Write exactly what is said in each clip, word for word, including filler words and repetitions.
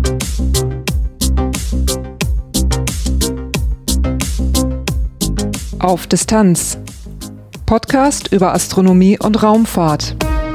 Auf Distanz. Podcast über Astronomie und Raumfahrt.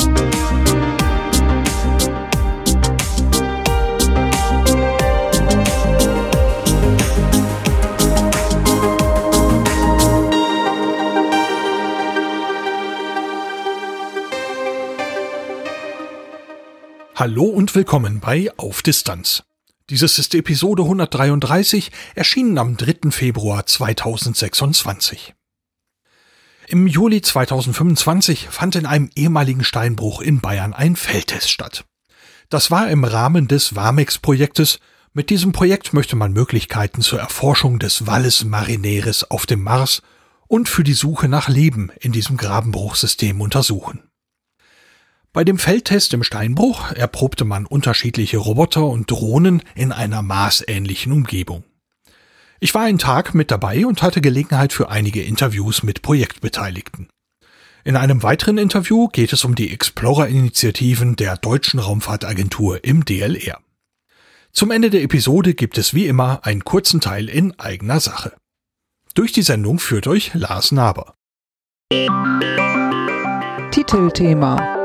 Hallo und willkommen bei Auf Distanz. Dieses ist Episode hundertdreiunddreißig, erschienen am dritten Februar zweitausendsechsundzwanzig. Im Juli zweitausendfünfundzwanzig fand in einem ehemaligen Steinbruch in Bayern ein Feldtest statt. Das war im Rahmen des WAMEX-Projektes. Mit diesem Projekt möchte man Möglichkeiten zur Erforschung des Valles Marineris auf dem Mars und für die Suche nach Leben in diesem Grabenbruchsystem untersuchen. Bei dem Feldtest im Steinbruch erprobte man unterschiedliche Roboter und Drohnen in einer marsähnlichen Umgebung. Ich war einen Tag mit dabei und hatte Gelegenheit für einige Interviews mit Projektbeteiligten. In einem weiteren Interview geht es um die Explorer-Initiativen der Deutschen Raumfahrtagentur im D L R. Zum Ende der Episode gibt es wie immer einen kurzen Teil in eigener Sache. Durch die Sendung führt euch Lars Naber. Titelthema.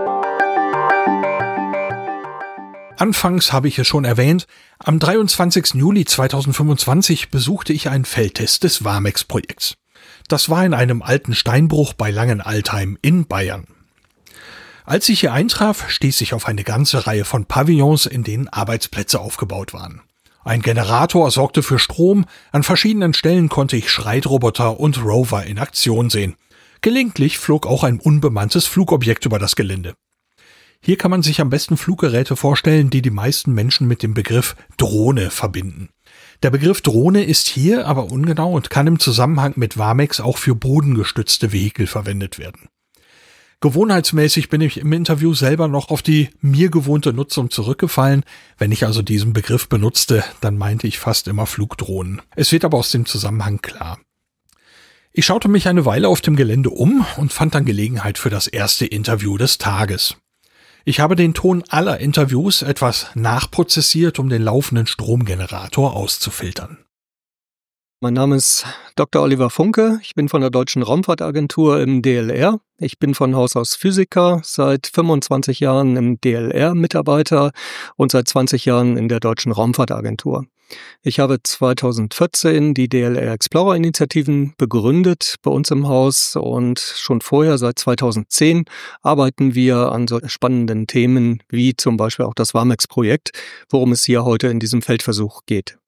Anfangs habe ich es schon erwähnt, am dreiundzwanzigsten Juli zweitausendfünfundzwanzig besuchte ich einen Feldtest des WAMEX-Projekts. Das war in einem alten Steinbruch bei Langenaltheim in Bayern. Als ich hier eintraf, stieß ich auf eine ganze Reihe von Pavillons, in denen Arbeitsplätze aufgebaut waren. Ein Generator sorgte für Strom, an verschiedenen Stellen konnte ich Schreitroboter und Rover in Aktion sehen. Gelegentlich flog auch ein unbemanntes Flugobjekt über das Gelände. Hier kann man sich am besten Fluggeräte vorstellen, die die meisten Menschen mit dem Begriff Drohne verbinden. Der Begriff Drohne ist hier aber ungenau und kann im Zusammenhang mit WAMEX auch für bodengestützte Vehikel verwendet werden. Gewohnheitsmäßig bin ich im Interview selber noch auf die mir gewohnte Nutzung zurückgefallen. Wenn ich also diesen Begriff benutzte, dann meinte ich fast immer Flugdrohnen. Es wird aber aus dem Zusammenhang klar. Ich schaute mich eine Weile auf dem Gelände um und fand dann Gelegenheit für das erste Interview des Tages. Ich habe den Ton aller Interviews etwas nachprozessiert, um den laufenden Stromgenerator auszufiltern. Mein Name ist Doktor Oliver Funke, ich bin von der Deutschen Raumfahrtagentur im D L R. Ich bin von Haus aus Physiker, seit fünfundzwanzig Jahren im D L R Mitarbeiter und seit zwanzig Jahren in der Deutschen Raumfahrtagentur. Ich habe zweitausendvierzehn die D L R Explorer Initiativen begründet bei uns im Haus und schon vorher, seit zweitausendzehn, arbeiten wir an so spannenden Themen wie zum Beispiel auch das WAMEX-Projekt, worum es hier heute in diesem Feldversuch geht.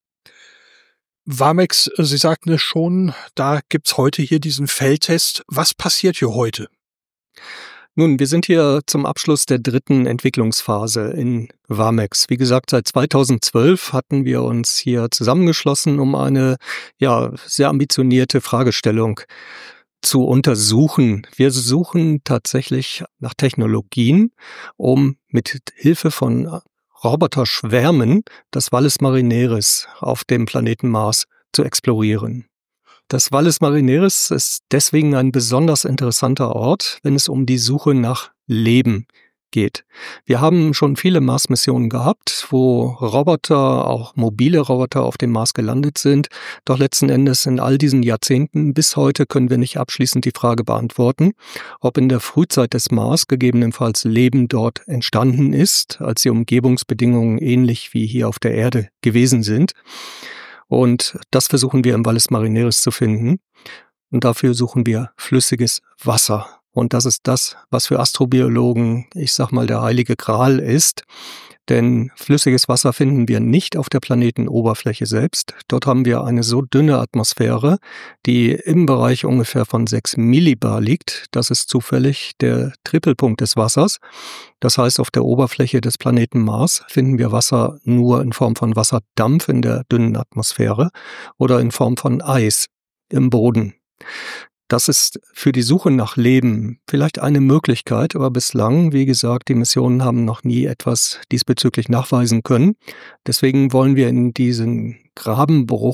WAMEX, Sie sagten es schon, da gibt's heute hier diesen Feldtest. Was passiert hier heute? Nun, wir sind hier zum Abschluss der dritten Entwicklungsphase in WAMEX. Wie gesagt, seit zweitausendzwölf hatten wir uns hier zusammengeschlossen, um eine ja sehr ambitionierte Fragestellung zu untersuchen. Wir suchen tatsächlich nach Technologien, um mit Hilfe von Roboterschwärmen das Valles Marineris auf dem Planeten Mars zu explorieren. Das Valles Marineris ist deswegen ein besonders interessanter Ort, wenn es um die Suche nach Leben geht. Wir haben schon viele Mars-Missionen gehabt, wo Roboter, auch mobile Roboter auf dem Mars gelandet sind. Doch letzten Endes in all diesen Jahrzehnten bis heute können wir nicht abschließend die Frage beantworten, ob in der Frühzeit des Mars gegebenenfalls Leben dort entstanden ist, als die Umgebungsbedingungen ähnlich wie hier auf der Erde gewesen sind. Und das versuchen wir im Valles Marineris zu finden. Und dafür suchen wir flüssiges Wasser. Und das ist das, was für Astrobiologen, ich sag mal, der heilige Gral ist. Denn flüssiges Wasser finden wir nicht auf der Planetenoberfläche selbst. Dort haben wir eine so dünne Atmosphäre, die im Bereich ungefähr von sechs Millibar liegt. Das ist zufällig der Tripelpunkt des Wassers. Das heißt, auf der Oberfläche des Planeten Mars finden wir Wasser nur in Form von Wasserdampf in der dünnen Atmosphäre oder in Form von Eis im Boden. Das ist für die Suche nach Leben vielleicht eine Möglichkeit, aber bislang, wie gesagt, die Missionen haben noch nie etwas diesbezüglich nachweisen können. Deswegen wollen wir in diesen Grabenbruch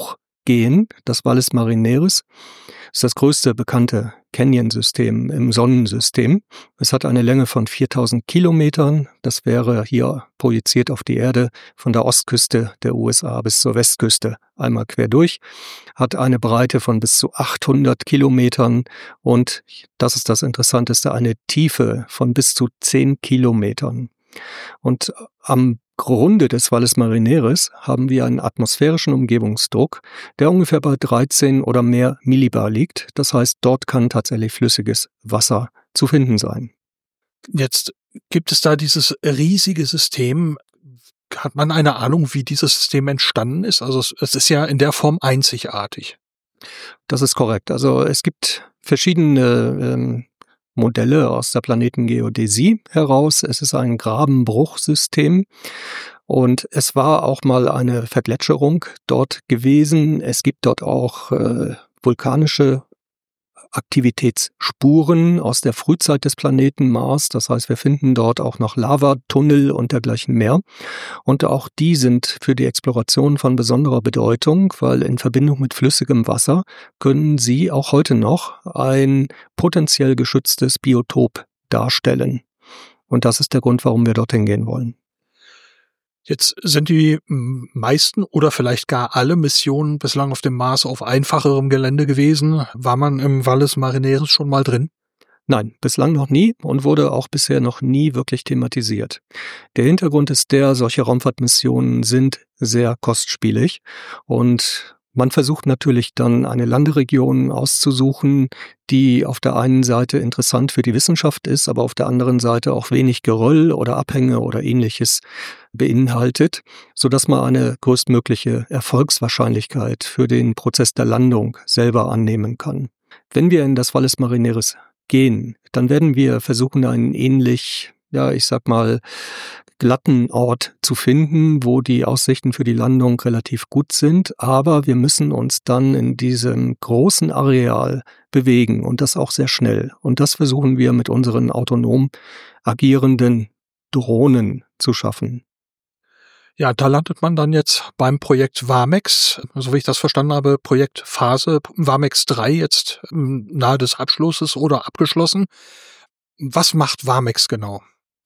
gehen. Das Valles Marineris ist das größte bekannte Canyon-System im Sonnensystem. Es hat eine Länge von viertausend Kilometern. Das wäre hier projiziert auf die Erde von der Ostküste der U S A bis zur Westküste einmal quer durch. Hat eine Breite von bis zu achthundert Kilometern und, das ist das Interessanteste, eine Tiefe von bis zu zehn Kilometern. Und am Grunde des Valles Marineris haben wir einen atmosphärischen Umgebungsdruck, der ungefähr bei dreizehn oder mehr Millibar liegt. Das heißt, dort kann tatsächlich flüssiges Wasser zu finden sein. Jetzt gibt es da dieses riesige System. Hat man eine Ahnung, wie dieses System entstanden ist? Also es, es ist ja in der Form einzigartig. Das ist korrekt. Also es gibt verschiedene ähm, Modelle aus der Planetengeodäsie heraus. Es ist ein Grabenbruchsystem und es war auch mal eine Vergletscherung dort gewesen. Es gibt dort auch äh, vulkanische Aktivitätsspuren aus der Frühzeit des Planeten Mars. Das heißt, wir finden dort auch noch Lavatunnel und dergleichen mehr. Und auch die sind für die Exploration von besonderer Bedeutung, weil in Verbindung mit flüssigem Wasser können sie auch heute noch ein potenziell geschütztes Biotop darstellen. Und das ist der Grund, warum wir dorthin gehen wollen. Jetzt sind die meisten oder vielleicht gar alle Missionen bislang auf dem Mars auf einfacherem Gelände gewesen. War man im Valles Marineris schon mal drin? Nein, bislang noch nie und wurde auch bisher noch nie wirklich thematisiert. Der Hintergrund ist der, solche Raumfahrtmissionen sind sehr kostspielig und man versucht natürlich dann eine Landeregion auszusuchen, die auf der einen Seite interessant für die Wissenschaft ist, aber auf der anderen Seite auch wenig Geröll oder Abhänge oder Ähnliches beinhaltet, sodass man eine größtmögliche Erfolgswahrscheinlichkeit für den Prozess der Landung selber annehmen kann. Wenn wir in das Valles Marineris gehen, dann werden wir versuchen, einen ähnlich, ja, ich sag mal, glatten Ort zu finden, wo die Aussichten für die Landung relativ gut sind, aber wir müssen uns dann in diesem großen Areal bewegen und das auch sehr schnell. Und das versuchen wir mit unseren autonom agierenden Drohnen zu schaffen. Ja, da landet man dann jetzt beim Projekt WAMEX, so wie ich das verstanden habe, Projektphase WAMEX drei jetzt nahe des Abschlusses oder abgeschlossen. Was macht WAMEX genau?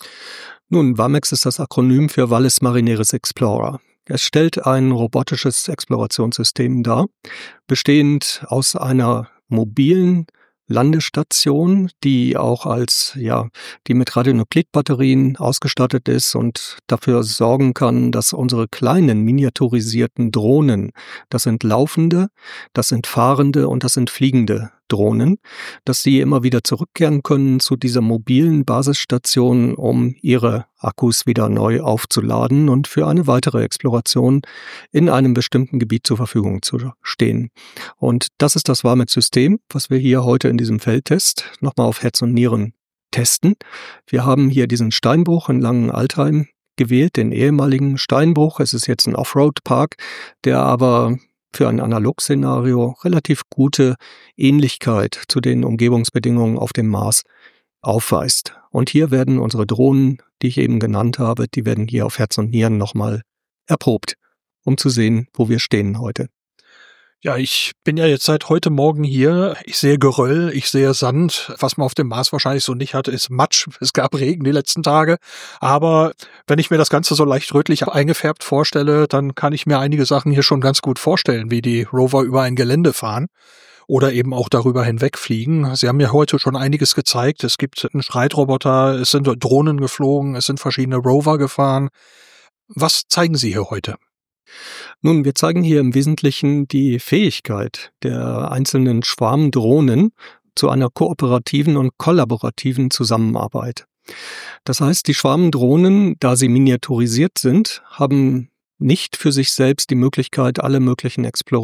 Nun, WAMEX ist das Akronym für Valles Marineris Explorer. Es stellt ein robotisches Explorationssystem dar, bestehend aus einer mobilen Landestation, die auch als, ja, die mit Radionuklidbatterien ausgestattet ist und dafür sorgen kann, dass unsere kleinen miniaturisierten Drohnen, das sind laufende, das sind fahrende und das sind fliegende Drohnen, dass sie immer wieder zurückkehren können zu dieser mobilen Basisstation, um ihre Akkus wieder neu aufzuladen und für eine weitere Exploration in einem bestimmten Gebiet zur Verfügung zu stehen. Und das ist das WAMEX-System, was wir hier heute in diesem Feldtest nochmal auf Herz und Nieren testen. Wir haben hier diesen Steinbruch in Langenaltheim gewählt, den ehemaligen Steinbruch. Es ist jetzt ein Offroad-Park, der aber für ein Analog-Szenario relativ gute Ähnlichkeit zu den Umgebungsbedingungen auf dem Mars aufweist. Und hier werden unsere Drohnen, die ich eben genannt habe, die werden hier auf Herz und Nieren nochmal erprobt, um zu sehen, wo wir stehen heute. Ja, ich bin ja jetzt seit heute Morgen hier. Ich sehe Geröll, ich sehe Sand. Was man auf dem Mars wahrscheinlich so nicht hatte, ist Matsch. Es gab Regen die letzten Tage. Aber wenn ich mir das Ganze so leicht rötlich eingefärbt vorstelle, dann kann ich mir einige Sachen hier schon ganz gut vorstellen, wie die Rover über ein Gelände fahren oder eben auch darüber hinwegfliegen. Sie haben mir heute schon einiges gezeigt. Es gibt einen Streitroboter, es sind Drohnen geflogen, es sind verschiedene Rover gefahren. Was zeigen Sie hier heute? Nun, wir zeigen hier im Wesentlichen die Fähigkeit der einzelnen Schwarmdrohnen zu einer kooperativen und kollaborativen Zusammenarbeit. Das heißt, die Schwarmdrohnen, da sie miniaturisiert sind, haben nicht für sich selbst die Möglichkeit, alle möglichen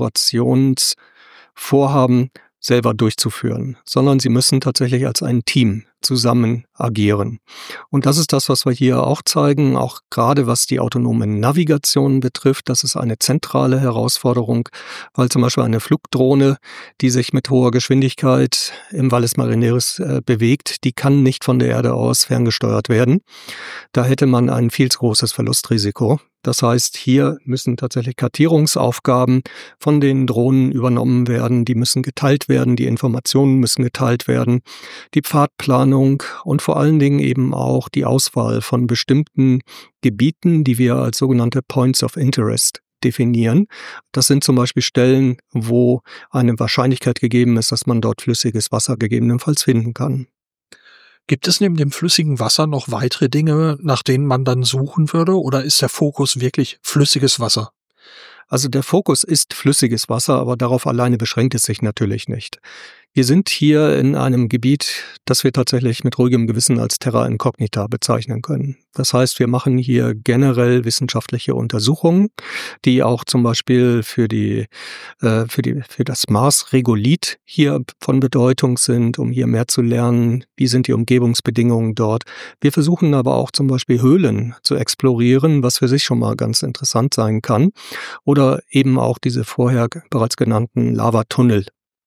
Explorationsvorhaben selber durchzuführen, sondern sie müssen tatsächlich als ein Team zusammen agieren. Und das ist das, was wir hier auch zeigen, auch gerade was die autonome Navigation betrifft. Das ist eine zentrale Herausforderung, weil zum Beispiel eine Flugdrohne, die sich mit hoher Geschwindigkeit im Valles Marineris äh, bewegt, die kann nicht von der Erde aus ferngesteuert werden. Da hätte man ein viel zu großes Verlustrisiko, Das heißt, hier müssen tatsächlich Kartierungsaufgaben von den Drohnen übernommen werden, die müssen geteilt werden, die Informationen müssen geteilt werden, die Pfadplanung und vor allen Dingen eben auch die Auswahl von bestimmten Gebieten, die wir als sogenannte Points of Interest definieren. Das sind zum Beispiel Stellen, wo eine Wahrscheinlichkeit gegeben ist, dass man dort flüssiges Wasser gegebenenfalls finden kann. Gibt es neben dem flüssigen Wasser noch weitere Dinge, nach denen man dann suchen würde, oder ist der Fokus wirklich flüssiges Wasser? Also der Fokus ist flüssiges Wasser, aber darauf alleine beschränkt es sich natürlich nicht. Wir sind hier in einem Gebiet, das wir tatsächlich mit ruhigem Gewissen als Terra Incognita bezeichnen können. Das heißt, wir machen hier generell wissenschaftliche Untersuchungen, die auch zum Beispiel für die, äh, für die, für das Mars-Regolith hier von Bedeutung sind, um hier mehr zu lernen, wie sind die Umgebungsbedingungen dort. Wir versuchen aber auch zum Beispiel Höhlen zu explorieren, was für sich schon mal ganz interessant sein kann. Oder eben auch diese vorher bereits genannten Lavatunnel.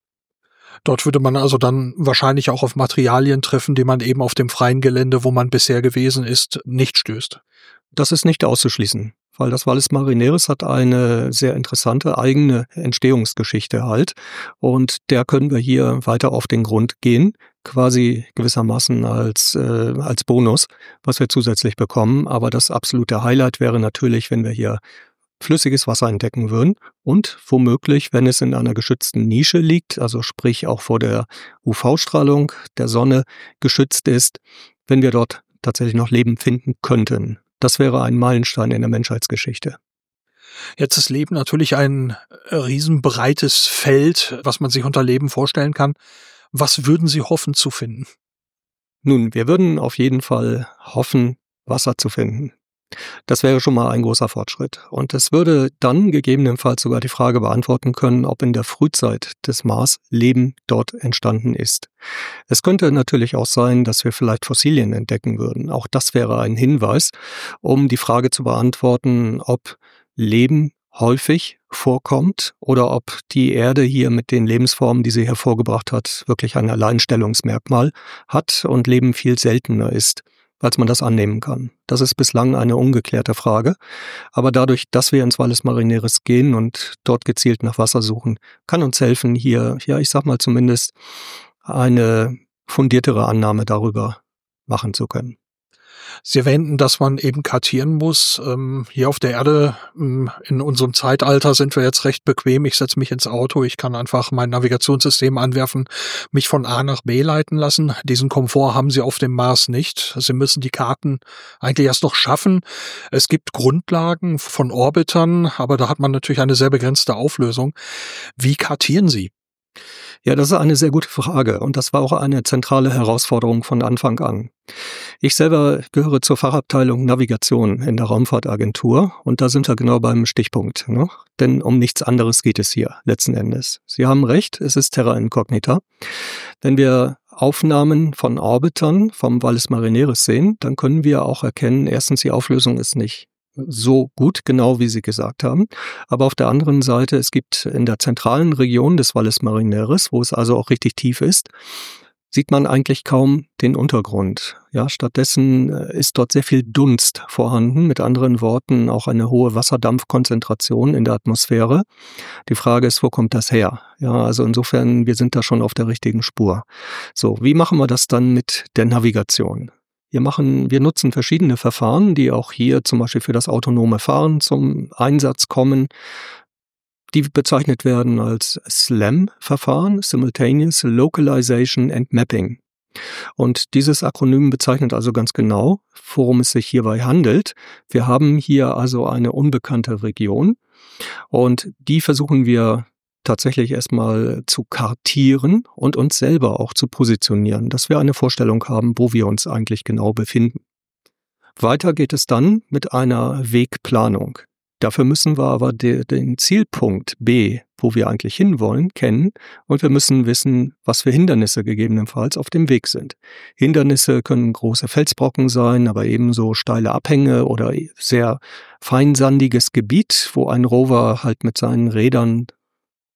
Dort würde man also dann wahrscheinlich auch auf Materialien treffen, die man eben auf dem freien Gelände, wo man bisher gewesen ist, nicht stößt. Das ist nicht auszuschließen, weil das Valles Marineris hat eine sehr interessante eigene Entstehungsgeschichte halt. Und der können wir hier weiter auf den Grund gehen, quasi gewissermaßen als, äh, als Bonus, was wir zusätzlich bekommen. Aber das absolute Highlight wäre natürlich, wenn wir hier flüssiges Wasser entdecken würden und womöglich, wenn es in einer geschützten Nische liegt, also sprich auch vor der U V-Strahlung der Sonne geschützt ist, wenn wir dort tatsächlich noch Leben finden könnten. Das wäre ein Meilenstein in der Menschheitsgeschichte. Jetzt ist Leben natürlich ein riesenbreites Feld, was man sich unter Leben vorstellen kann. Was würden Sie hoffen zu finden? Nun, wir würden auf jeden Fall hoffen, Wasser zu finden. Das wäre schon mal ein großer Fortschritt. Und es würde dann gegebenenfalls sogar die Frage beantworten können, ob in der Frühzeit des Mars Leben dort entstanden ist. Es könnte natürlich auch sein, dass wir vielleicht Fossilien entdecken würden. Auch das wäre ein Hinweis, um die Frage zu beantworten, ob Leben häufig vorkommt oder ob die Erde hier mit den Lebensformen, die sie hervorgebracht hat, wirklich ein Alleinstellungsmerkmal hat und Leben viel seltener ist, als man das annehmen kann. Das ist bislang eine ungeklärte Frage. Aber dadurch, dass wir ins Valles Marineris gehen und dort gezielt nach Wasser suchen, kann uns helfen, hier, ja, ich sag mal zumindest, eine fundiertere Annahme darüber machen zu können. Sie erwähnten, dass man eben kartieren muss. Ähm, hier auf der Erde, ähm, in unserem Zeitalter sind wir jetzt recht bequem. Ich setze mich ins Auto, ich kann einfach mein Navigationssystem anwerfen, mich von A nach B leiten lassen. Diesen Komfort haben Sie auf dem Mars nicht. Sie müssen die Karten eigentlich erst noch schaffen. Es gibt Grundlagen von Orbitern, aber da hat man natürlich eine sehr begrenzte Auflösung. Wie kartieren Sie? Ja, das ist eine sehr gute Frage und das war auch eine zentrale Herausforderung von Anfang an. Ich selber gehöre zur Fachabteilung Navigation in der Raumfahrtagentur und da sind wir genau beim Stichpunkt, ne? Denn um nichts anderes geht es hier letzten Endes. Sie haben recht, es ist Terra Incognita. Wenn wir Aufnahmen von Orbitern vom Valles Marineris sehen, dann können wir auch erkennen, erstens, die Auflösung ist nicht so gut, genau wie Sie gesagt haben. Aber auf der anderen Seite, es gibt in der zentralen Region des Valles Marineris, wo es also auch richtig tief ist, sieht man eigentlich kaum den Untergrund. Ja, stattdessen ist dort sehr viel Dunst vorhanden, mit anderen Worten auch eine hohe Wasserdampfkonzentration in der Atmosphäre. Die Frage ist, wo kommt das her? Ja, also insofern, wir sind da schon auf der richtigen Spur. So, wie machen wir das dann mit der Navigation? Wir machen, wir nutzen verschiedene Verfahren, die auch hier zum Beispiel für das autonome Fahren zum Einsatz kommen. Die bezeichnet werden als SLAM-Verfahren, Simultaneous Localization and Mapping. Und dieses Akronym bezeichnet also ganz genau, worum es sich hierbei handelt. Wir haben hier also eine unbekannte Region und die versuchen wir tatsächlich erstmal zu kartieren und uns selber auch zu positionieren, dass wir eine Vorstellung haben, wo wir uns eigentlich genau befinden. Weiter geht es dann mit einer Wegplanung. Dafür müssen wir aber de, den Zielpunkt B, wo wir eigentlich hinwollen, kennen und wir müssen wissen, was für Hindernisse gegebenenfalls auf dem Weg sind. Hindernisse können große Felsbrocken sein, aber ebenso steile Abhänge oder sehr feinsandiges Gebiet, wo ein Rover halt mit seinen Rädern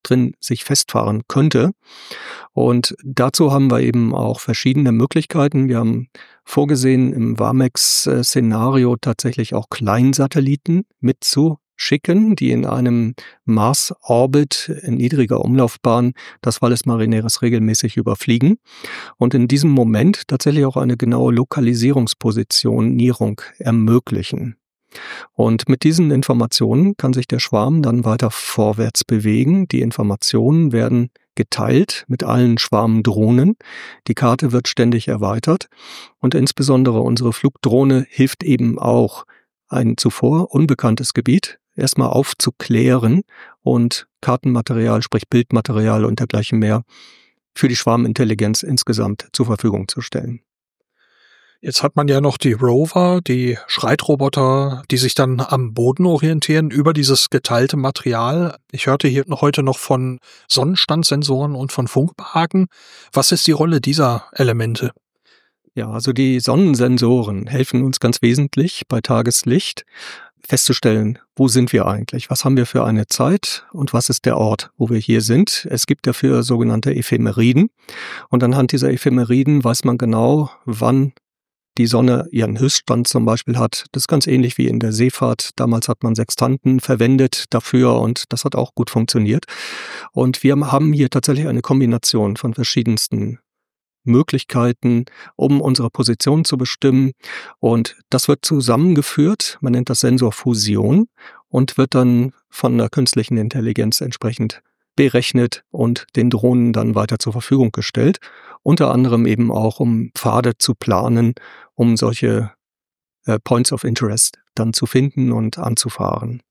drin sich festfahren könnte. Und dazu haben wir eben auch verschiedene Möglichkeiten. Wir haben vorgesehen, im WAMEX-Szenario tatsächlich auch Kleinsatelliten mitzuschicken, die in einem Mars-Orbit in niedriger Umlaufbahn das Valles Marineris regelmäßig überfliegen und in diesem Moment tatsächlich auch eine genaue Lokalisierungspositionierung ermöglichen. Und mit diesen Informationen kann sich der Schwarm dann weiter vorwärts bewegen. Die Informationen werden geteilt mit allen Schwarmdrohnen. Die Karte wird ständig erweitert und insbesondere unsere Flugdrohne hilft eben auch, ein zuvor unbekanntes Gebiet erstmal aufzuklären und Kartenmaterial, sprich Bildmaterial und dergleichen mehr für die Schwarmintelligenz insgesamt zur Verfügung zu stellen. Jetzt hat man ja noch die Rover, die Schreitroboter, die sich dann am Boden orientieren über dieses geteilte Material. Ich hörte hier heute noch von Sonnenstandsensoren und von Funkwagen. Was ist die Rolle dieser Elemente? Ja, also die Sonnensensoren helfen uns ganz wesentlich bei Tageslicht festzustellen, wo sind wir eigentlich, was haben wir für eine Zeit und was ist der Ort, wo wir hier sind. Es gibt dafür sogenannte Ephemeriden und anhand dieser Ephemeriden weiß man genau, wann die Sonne ihren Höchststand zum Beispiel hat. Das ist ganz ähnlich wie in der Seefahrt. Damals hat man Sextanten verwendet dafür und das hat auch gut funktioniert. Und wir haben hier tatsächlich eine Kombination von verschiedensten Möglichkeiten, um unsere Position zu bestimmen. Und das wird zusammengeführt, man nennt das Sensorfusion und wird dann von der künstlichen Intelligenz entsprechend berechnet und den Drohnen dann weiter zur Verfügung gestellt. Unter anderem eben auch, um Pfade zu planen, um solche äh, Points of Interest dann zu finden und anzufahren.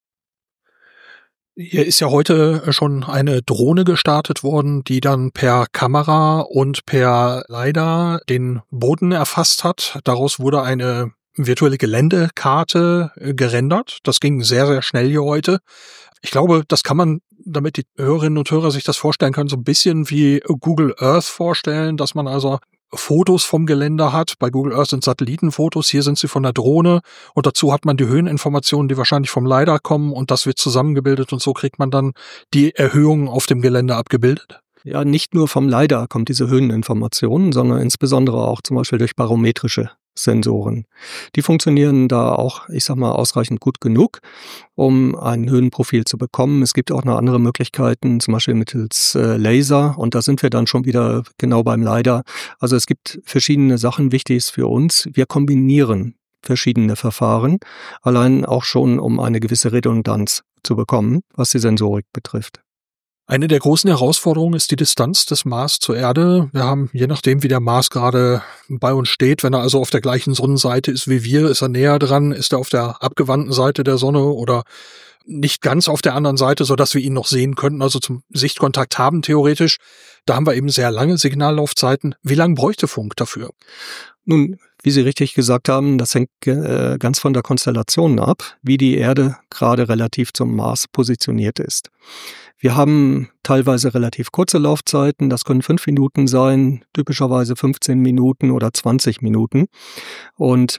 Hier ist ja heute schon eine Drohne gestartet worden, die dann per Kamera und per LiDAR den Boden erfasst hat. Daraus wurde eine virtuelle Geländekarte gerendert. Das ging sehr, sehr schnell hier heute. Ich glaube, das kann man, damit die Hörerinnen und Hörer sich das vorstellen können, so ein bisschen wie Google Earth vorstellen, dass man also Fotos vom Gelände hat. Bei Google Earth sind Satellitenfotos, hier sind sie von der Drohne und dazu hat man die Höheninformationen, die wahrscheinlich vom LiDAR kommen und das wird zusammengebildet und so kriegt man dann die Erhöhungen auf dem Gelände abgebildet. Ja, nicht nur vom LiDAR kommt diese Höheninformation, sondern insbesondere auch zum Beispiel durch barometrische Sensoren. Die funktionieren da auch, ich sag mal, ausreichend gut genug, um ein Höhenprofil zu bekommen. Es gibt auch noch andere Möglichkeiten, zum Beispiel mittels äh, Laser und da sind wir dann schon wieder genau beim LiDAR. Also es gibt verschiedene Sachen. Wichtig ist für uns, wir kombinieren verschiedene Verfahren, allein auch schon, um eine gewisse Redundanz zu bekommen, was die Sensorik betrifft. Eine der großen Herausforderungen ist die Distanz des Mars zur Erde. Wir haben, je nachdem wie der Mars gerade bei uns steht, wenn er also auf der gleichen Sonnenseite ist wie wir, ist er näher dran, ist er auf der abgewandten Seite der Sonne oder nicht ganz auf der anderen Seite, sodass wir ihn noch sehen könnten, also zum Sichtkontakt haben theoretisch. Da haben wir eben sehr lange Signallaufzeiten. Wie lange bräuchte Funk dafür? Nun, wie Sie richtig gesagt haben, das hängt äh, ganz von der Konstellation ab, wie die Erde gerade relativ zum Mars positioniert ist. Wir haben teilweise relativ kurze Laufzeiten, das können fünf Minuten sein, typischerweise fünfzehn Minuten oder zwanzig Minuten. Und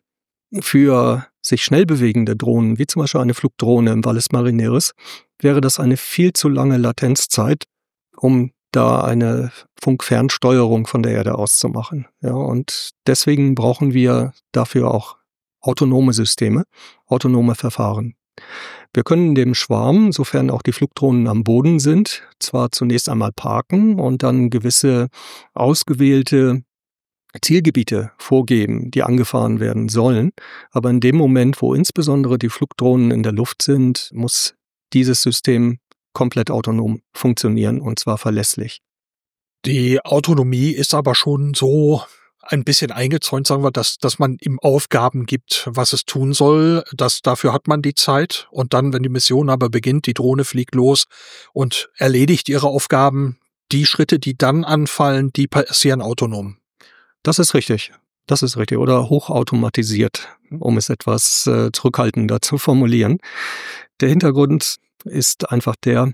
für sich schnell bewegende Drohnen, wie zum Beispiel eine Flugdrohne im Valles Marineris, wäre das eine viel zu lange Latenzzeit, um da eine Funkfernsteuerung von der Erde aus zu machen. Ja, und deswegen brauchen wir dafür auch autonome Systeme, autonome Verfahren. Wir können dem Schwarm, sofern auch die Flugdrohnen am Boden sind, zwar zunächst einmal parken und dann gewisse ausgewählte Zielgebiete vorgeben, die angefahren werden sollen. Aber in dem Moment, wo insbesondere die Flugdrohnen in der Luft sind, muss dieses System komplett autonom funktionieren und zwar verlässlich. Die Autonomie ist aber schon so ein bisschen eingezäunt, sagen wir, dass, dass man ihm Aufgaben gibt, was es tun soll. Das, dafür hat man die Zeit. Und dann, wenn die Mission aber beginnt, die Drohne fliegt los und erledigt ihre Aufgaben. Die Schritte, die dann anfallen, die passieren autonom. Das ist richtig. Das ist richtig. Oder hochautomatisiert, um es etwas äh, zurückhaltender zu formulieren. Der Hintergrund ist einfach der,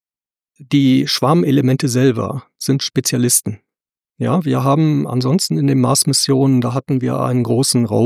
die Schwarmelemente selber sind Spezialisten. Ja, wir haben ansonsten in den Mars-Missionen, da hatten wir einen großen Rover,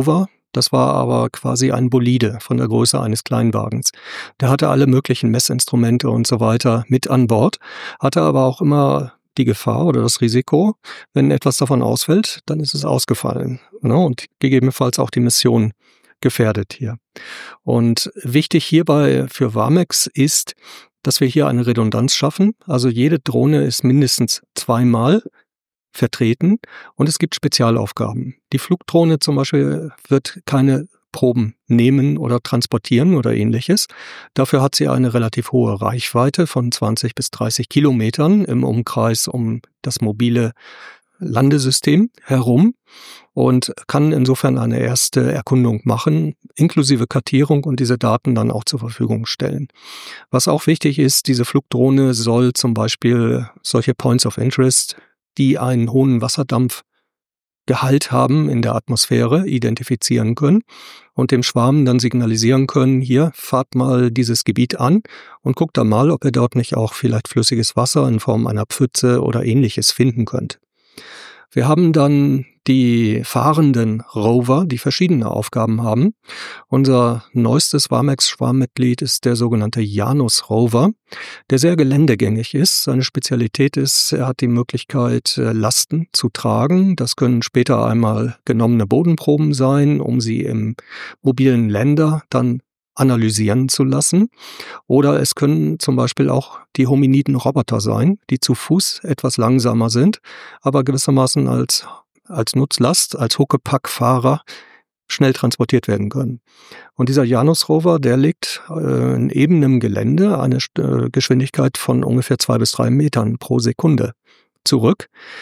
Das war aber quasi ein Bolide von der Größe eines Kleinwagens. Der hatte alle möglichen Messinstrumente und so weiter mit an Bord, hatte aber auch immer die Gefahr oder das Risiko, wenn etwas davon ausfällt, dann ist es ausgefallen, ne? Und gegebenenfalls auch die Mission gefährdet hier. Und wichtig hierbei für WAMEX ist, dass wir hier eine Redundanz schaffen. Also jede Drohne ist mindestens zweimal vertreten und es gibt Spezialaufgaben. Die Flugdrohne zum Beispiel wird keine Proben nehmen oder transportieren oder ähnliches. Dafür hat sie eine relativ hohe Reichweite von zwanzig bis dreißig Kilometern im Umkreis um das mobile Landesystem herum und kann insofern eine erste Erkundung machen, inklusive Kartierung und diese Daten dann auch zur Verfügung stellen. Was auch wichtig ist, diese Flugdrohne soll zum Beispiel solche Points of Interest, die einen hohen Wasserdampfgehalt haben in der Atmosphäre, identifizieren können und dem Schwarm dann signalisieren können, hier, fahrt mal dieses Gebiet an und guckt da mal, ob ihr dort nicht auch vielleicht flüssiges Wasser in Form einer Pfütze oder ähnliches finden könnt. Wir haben dann die fahrenden Rover, die verschiedene Aufgaben haben. Unser neuestes WAMEX-Schwarmmitglied ist der sogenannte Janus-Rover, der sehr geländegängig ist. Seine Spezialität ist, er hat die Möglichkeit, Lasten zu tragen. Das können später einmal genommene Bodenproben sein, um sie im mobilen Länder dann analysieren zu lassen. Oder es können zum Beispiel auch die hominiden Roboter sein, die zu Fuß etwas langsamer sind, aber gewissermaßen als, als Nutzlast, als Huckepackfahrer schnell transportiert werden können. Und dieser Janus-Rover, der legt äh, in ebenem Gelände eine äh, Geschwindigkeit von ungefähr zwei bis drei Metern pro Sekunde zurück.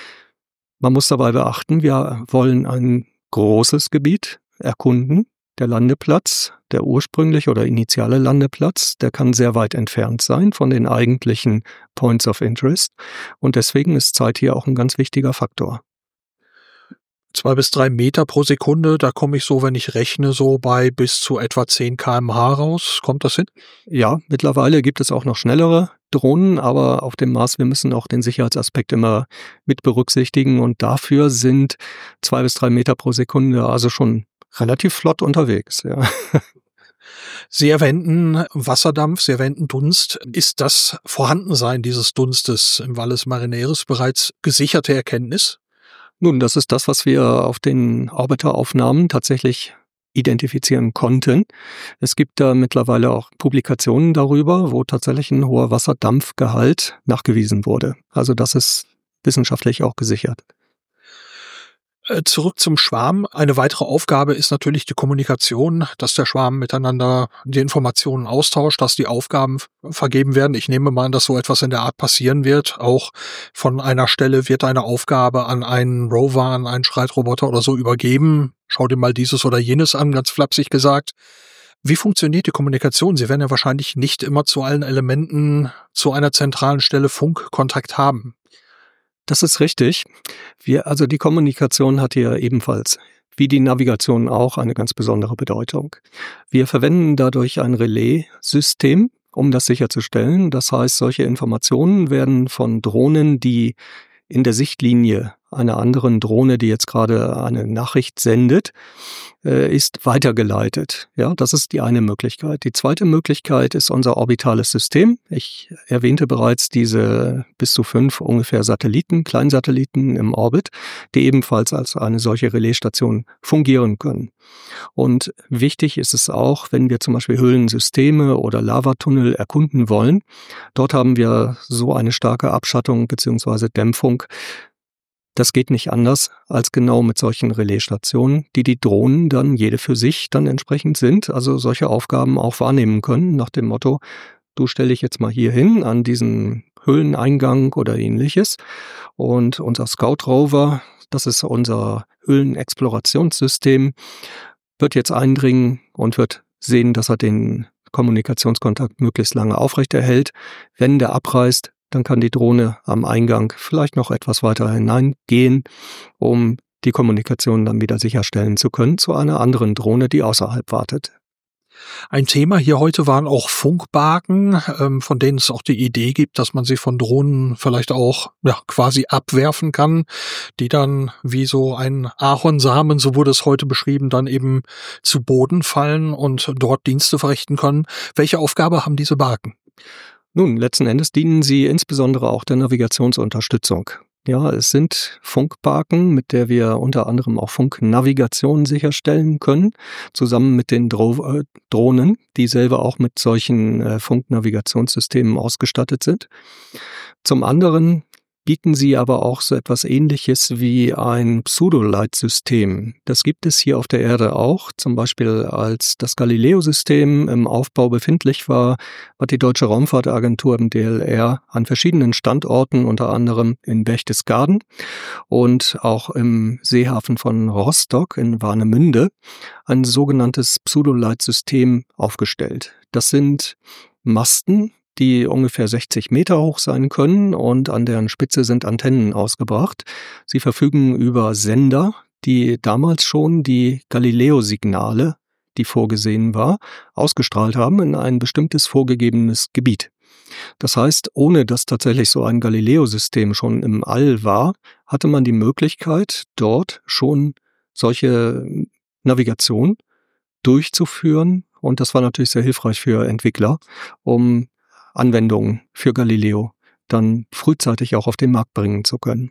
Man muss dabei beachten, wir wollen ein großes Gebiet erkunden. Der Landeplatz, der ursprüngliche oder initiale Landeplatz, der kann sehr weit entfernt sein von den eigentlichen Points of Interest. Und deswegen ist Zeit hier auch ein ganz wichtiger Faktor. Zwei bis drei Meter pro Sekunde, da komme ich so, wenn ich rechne, so bei bis zu etwa zehn Kilometer pro Stunde raus. Kommt das hin? Ja, mittlerweile gibt es auch noch schnellere Drohnen, aber auf dem Mars, wir müssen auch den Sicherheitsaspekt immer mit berücksichtigen. Und dafür sind zwei bis drei Meter pro Sekunde also schon relativ flott unterwegs, ja. Sie erwähnten Wasserdampf, Sie erwähnten Dunst. Ist das Vorhandensein dieses Dunstes im Valles Marineris bereits gesicherte Erkenntnis? Nun, das ist das, was wir auf den Orbiter-Aufnahmen tatsächlich identifizieren konnten. Es gibt da mittlerweile auch Publikationen darüber, wo tatsächlich ein hoher Wasserdampfgehalt nachgewiesen wurde. Also das ist wissenschaftlich auch gesichert. Zurück zum Schwarm. Eine weitere Aufgabe ist natürlich die Kommunikation, dass der Schwarm miteinander die Informationen austauscht, dass die Aufgaben vergeben werden. Ich nehme mal an, dass so etwas in der Art passieren wird. Auch von einer Stelle wird eine Aufgabe an einen Rover, an einen Streitroboter oder so übergeben. Schau dir mal dieses oder jenes an, ganz flapsig gesagt. Wie funktioniert die Kommunikation? Sie werden ja wahrscheinlich nicht immer zu allen Elementen zu einer zentralen Stelle Funkkontakt haben. Das ist richtig. Wir, also die Kommunikation hat hier ebenfalls, wie die Navigation auch, eine ganz besondere Bedeutung. Wir verwenden dadurch ein Relais-System, um das sicherzustellen. Das heißt, solche Informationen werden von Drohnen, die in der Sichtlinie einer anderen Drohne, die jetzt gerade eine Nachricht sendet, ist weitergeleitet. Ja, das ist die eine Möglichkeit. Die zweite Möglichkeit ist unser orbitales System. Ich erwähnte bereits diese bis zu fünf ungefähr Satelliten, Kleinsatelliten im Orbit, die ebenfalls als eine solche Relaisstation fungieren können. Und wichtig ist es auch, wenn wir zum Beispiel Höhlensysteme oder Lavatunnel erkunden wollen. Dort haben wir so eine starke Abschattung bzw. Dämpfung. Das geht nicht anders als genau mit solchen Relaisstationen, die die Drohnen dann jede für sich dann entsprechend sind, also solche Aufgaben auch wahrnehmen können, nach dem Motto, du stell dich jetzt mal hier hin an diesen Höhleneingang oder ähnliches. Und unser Scout Rover, das ist unser Höhlenexplorationssystem, wird jetzt eindringen und wird sehen, dass er den Kommunikationskontakt möglichst lange aufrechterhält. Wenn der abreißt, dann kann die Drohne am Eingang vielleicht noch etwas weiter hineingehen, um die Kommunikation dann wieder sicherstellen zu können zu einer anderen Drohne, die außerhalb wartet. Ein Thema hier heute waren auch Funkbarken, ähm, von denen es auch die Idee gibt, dass man sie von Drohnen vielleicht auch ja, quasi abwerfen kann, die dann wie so ein Ahornsamen, so wurde es heute beschrieben, dann eben zu Boden fallen und dort Dienste verrichten können. Welche Aufgabe haben diese Barken? Nun, letzten Endes dienen sie insbesondere auch der Navigationsunterstützung. Ja, es sind Funkbarken, mit der wir unter anderem auch Funknavigation sicherstellen können, zusammen mit den Dro- äh, Drohnen, die selber auch mit solchen äh, Funknavigationssystemen ausgestattet sind. Zum anderen bieten sie aber auch so etwas Ähnliches wie ein Pseudoleitsystem. Das gibt es hier auf der Erde auch, zum Beispiel als das Galileo-System im Aufbau befindlich war, hat die Deutsche Raumfahrtagentur im D L R an verschiedenen Standorten, unter anderem in Berchtesgaden und auch im Seehafen von Rostock in Warnemünde, ein sogenanntes Pseudoleitsystem aufgestellt. Das sind Masten, die ungefähr sechzig Meter hoch sein können und an deren Spitze sind Antennen ausgebracht. Sie verfügen über Sender, die damals schon die Galileo-Signale, die vorgesehen war, ausgestrahlt haben in ein bestimmtes vorgegebenes Gebiet. Das heißt, ohne dass tatsächlich so ein Galileo-System schon im All war, hatte man die Möglichkeit, dort schon solche Navigation durchzuführen. Und das war natürlich sehr hilfreich für Entwickler, um Anwendungen für Galileo dann frühzeitig auch auf den Markt bringen zu können.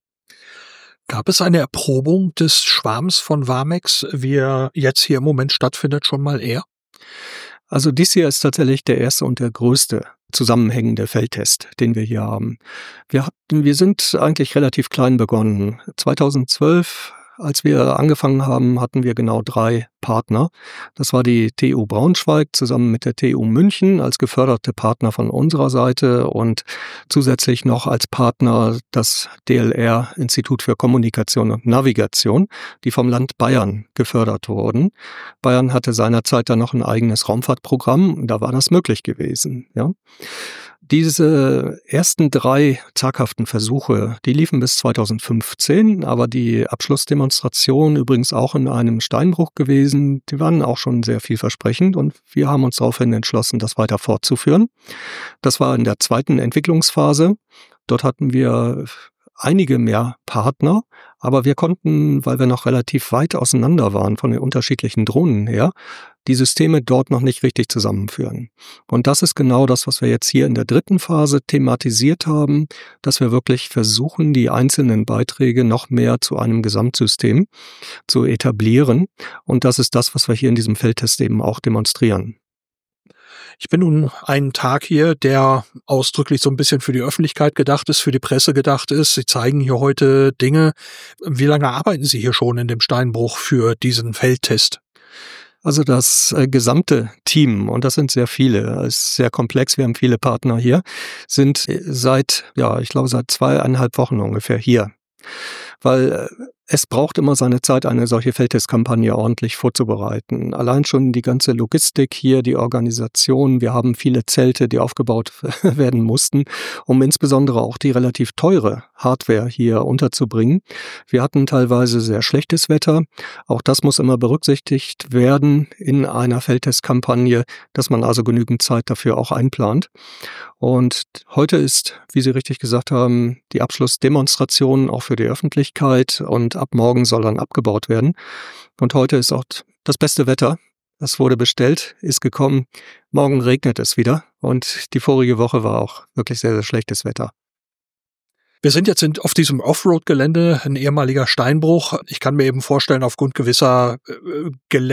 Gab es eine Erprobung des Schwarms von WAMEX, wie er jetzt hier im Moment stattfindet, schon mal eher? Also dies hier ist tatsächlich der erste und der größte zusammenhängende Feldtest, den wir hier haben. Wir hatten, wir sind eigentlich relativ klein begonnen. zweitausendzwölf, als wir angefangen haben, hatten wir genau drei Partner. Das war die T U Braunschweig zusammen mit der T U München als geförderte Partner von unserer Seite und zusätzlich noch als Partner das D L R Institut für Kommunikation und Navigation, die vom Land Bayern gefördert wurden. Bayern hatte seinerzeit dann noch ein eigenes Raumfahrtprogramm, da war das möglich gewesen, ja. Diese ersten drei zaghaften Versuche, die liefen bis zweitausendfünfzehn, aber die Abschlussdemonstration übrigens auch in einem Steinbruch gewesen, die waren auch schon sehr vielversprechend und wir haben uns daraufhin entschlossen, das weiter fortzuführen. Das war in der zweiten Entwicklungsphase. Dort hatten wir einige mehr Partner, aber wir konnten, weil wir noch relativ weit auseinander waren von den unterschiedlichen Drohnen her, die Systeme dort noch nicht richtig zusammenführen. Und das ist genau das, was wir jetzt hier in der dritten Phase thematisiert haben, dass wir wirklich versuchen, die einzelnen Beiträge noch mehr zu einem Gesamtsystem zu etablieren. Und das ist das, was wir hier in diesem Feldtest eben auch demonstrieren. Ich bin nun einen Tag hier, der ausdrücklich so ein bisschen für die Öffentlichkeit gedacht ist, für die Presse gedacht ist. Sie zeigen hier heute Dinge. Wie lange arbeiten Sie hier schon in dem Steinbruch für diesen Feldtest? Also das äh, gesamte Team, und das sind sehr viele, ist sehr komplex, wir haben viele Partner hier, sind seit, ja, ich glaube seit zweieinhalb Wochen ungefähr hier. Weil äh, es braucht immer seine Zeit, eine solche Feldtestkampagne ordentlich vorzubereiten. Allein schon die ganze Logistik hier, die Organisation. Wir haben viele Zelte, die aufgebaut werden mussten, um insbesondere auch die relativ teure Hardware hier unterzubringen. Wir hatten teilweise sehr schlechtes Wetter. Auch das muss immer berücksichtigt werden in einer Feldtestkampagne, dass man also genügend Zeit dafür auch einplant. Und heute ist, wie Sie richtig gesagt haben, die Abschlussdemonstration auch für die Öffentlichkeit und ab morgen soll dann abgebaut werden. Und heute ist auch das beste Wetter. Das wurde bestellt, ist gekommen. Morgen regnet es wieder und die vorige Woche war auch wirklich sehr, sehr schlechtes Wetter. Wir sind jetzt auf diesem Offroad-Gelände, ein ehemaliger Steinbruch. Ich kann mir eben vorstellen, aufgrund gewisser äh,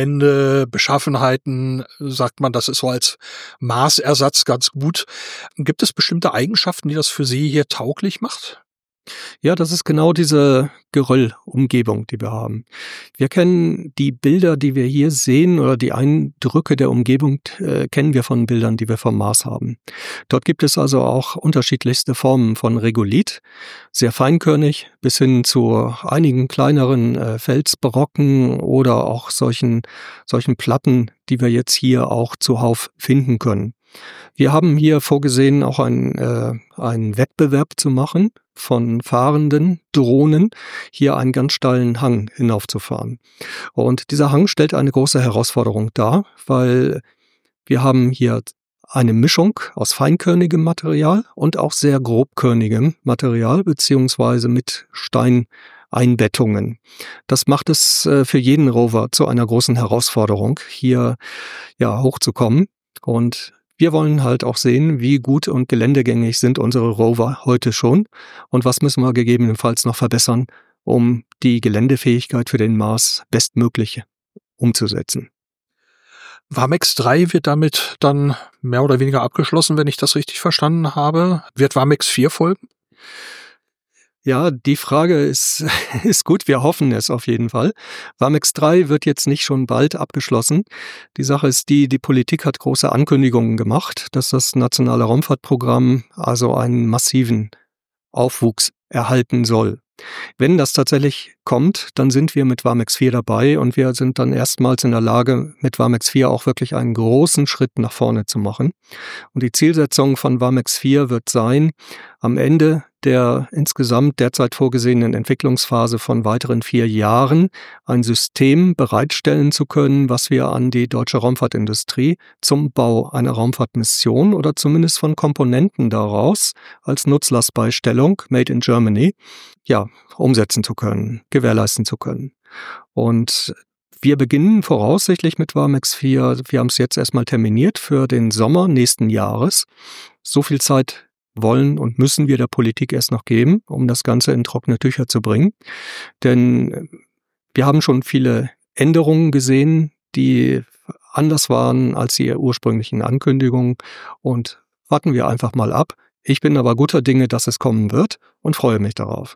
Geländebeschaffenheiten sagt man, das ist so als Maßersatz ganz gut. Gibt es bestimmte Eigenschaften, die das für Sie hier tauglich macht? Ja, das ist genau diese Geröllumgebung, die wir haben. Wir kennen die Bilder, die wir hier sehen, oder die Eindrücke der Umgebung äh, kennen wir von Bildern, die wir vom Mars haben. Dort gibt es also auch unterschiedlichste Formen von Regolith, sehr feinkörnig, bis hin zu einigen kleineren äh, Felsbrocken oder auch solchen, solchen Platten, die wir jetzt hier auch zuhauf finden können. Wir haben hier vorgesehen, auch einen, äh, einen Wettbewerb zu machen von fahrenden Drohnen, hier einen ganz steilen Hang hinaufzufahren. Und dieser Hang stellt eine große Herausforderung dar, weil wir haben hier eine Mischung aus feinkörnigem Material und auch sehr grobkörnigem Material, beziehungsweise mit Steineinbettungen. Das macht es äh, für jeden Rover zu einer großen Herausforderung, hier ja hochzukommen. Und wir wollen halt auch sehen, wie gut und geländegängig sind unsere Rover heute schon und was müssen wir gegebenenfalls noch verbessern, um die Geländefähigkeit für den Mars bestmöglich umzusetzen. WAMEX drei wird damit dann mehr oder weniger abgeschlossen, wenn ich das richtig verstanden habe. Wird WAMEX vier folgen? Ja, die Frage ist, ist gut, wir hoffen es auf jeden Fall. WAMEX drei wird jetzt nicht schon bald abgeschlossen. Die Sache ist die, die Politik hat große Ankündigungen gemacht, dass das nationale Raumfahrtprogramm also einen massiven Aufwuchs erhalten soll. Wenn das tatsächlich kommt, dann sind wir mit WAMEX vier dabei und wir sind dann erstmals in der Lage, mit WAMEX vier auch wirklich einen großen Schritt nach vorne zu machen. Und die Zielsetzung von WAMEX vier wird sein, am Ende der insgesamt derzeit vorgesehenen Entwicklungsphase von weiteren vier Jahren ein System bereitstellen zu können, was wir an die deutsche Raumfahrtindustrie zum Bau einer Raumfahrtmission oder zumindest von Komponenten daraus als Nutzlastbeistellung Made in Germany ja umsetzen zu können, gewährleisten zu können. Und wir beginnen voraussichtlich mit WAMEX vier. Wir haben es jetzt erstmal terminiert für den Sommer nächsten Jahres. So viel Zeit wollen und müssen wir der Politik erst noch geben, um das Ganze in trockene Tücher zu bringen. Denn wir haben schon viele Änderungen gesehen, die anders waren als die ursprünglichen Ankündigungen. Und warten wir einfach mal ab. Ich bin aber guter Dinge, dass es kommen wird und freue mich darauf.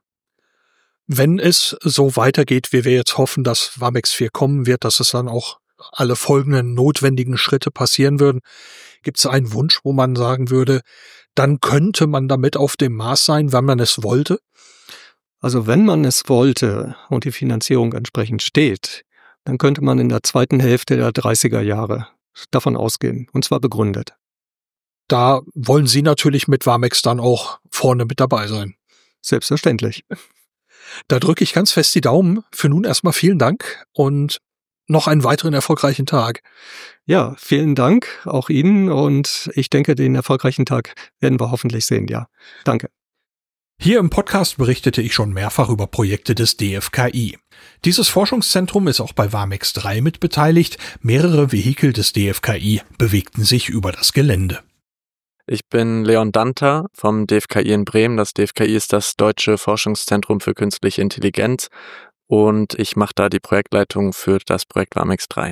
Wenn es so weitergeht, wie wir jetzt hoffen, dass WAMEX vier kommen wird, dass es dann auch alle folgenden notwendigen Schritte passieren würden, gibt es einen Wunsch, wo man sagen würde, dann könnte man damit auf dem Mars sein, wenn man es wollte? Also wenn man es wollte und die Finanzierung entsprechend steht, dann könnte man in der zweiten Hälfte der dreißiger Jahre davon ausgehen, und zwar begründet. Da wollen Sie natürlich mit WAMEX dann auch vorne mit dabei sein. Selbstverständlich. Da drücke ich ganz fest die Daumen. Für nun erstmal vielen Dank und noch einen weiteren erfolgreichen Tag. Ja, vielen Dank auch Ihnen und ich denke, den erfolgreichen Tag werden wir hoffentlich sehen, ja. Danke. Hier im Podcast berichtete ich schon mehrfach über Projekte des D F K I. Dieses Forschungszentrum ist auch bei WAMEX drei mit beteiligt. Mehrere Vehikel des D F K I bewegten sich über das Gelände. Ich bin Leon Danter vom D F K I in Bremen. Das D F K I ist das Deutsche Forschungszentrum für Künstliche Intelligenz und ich mache da die Projektleitung für das Projekt WAMEX drei.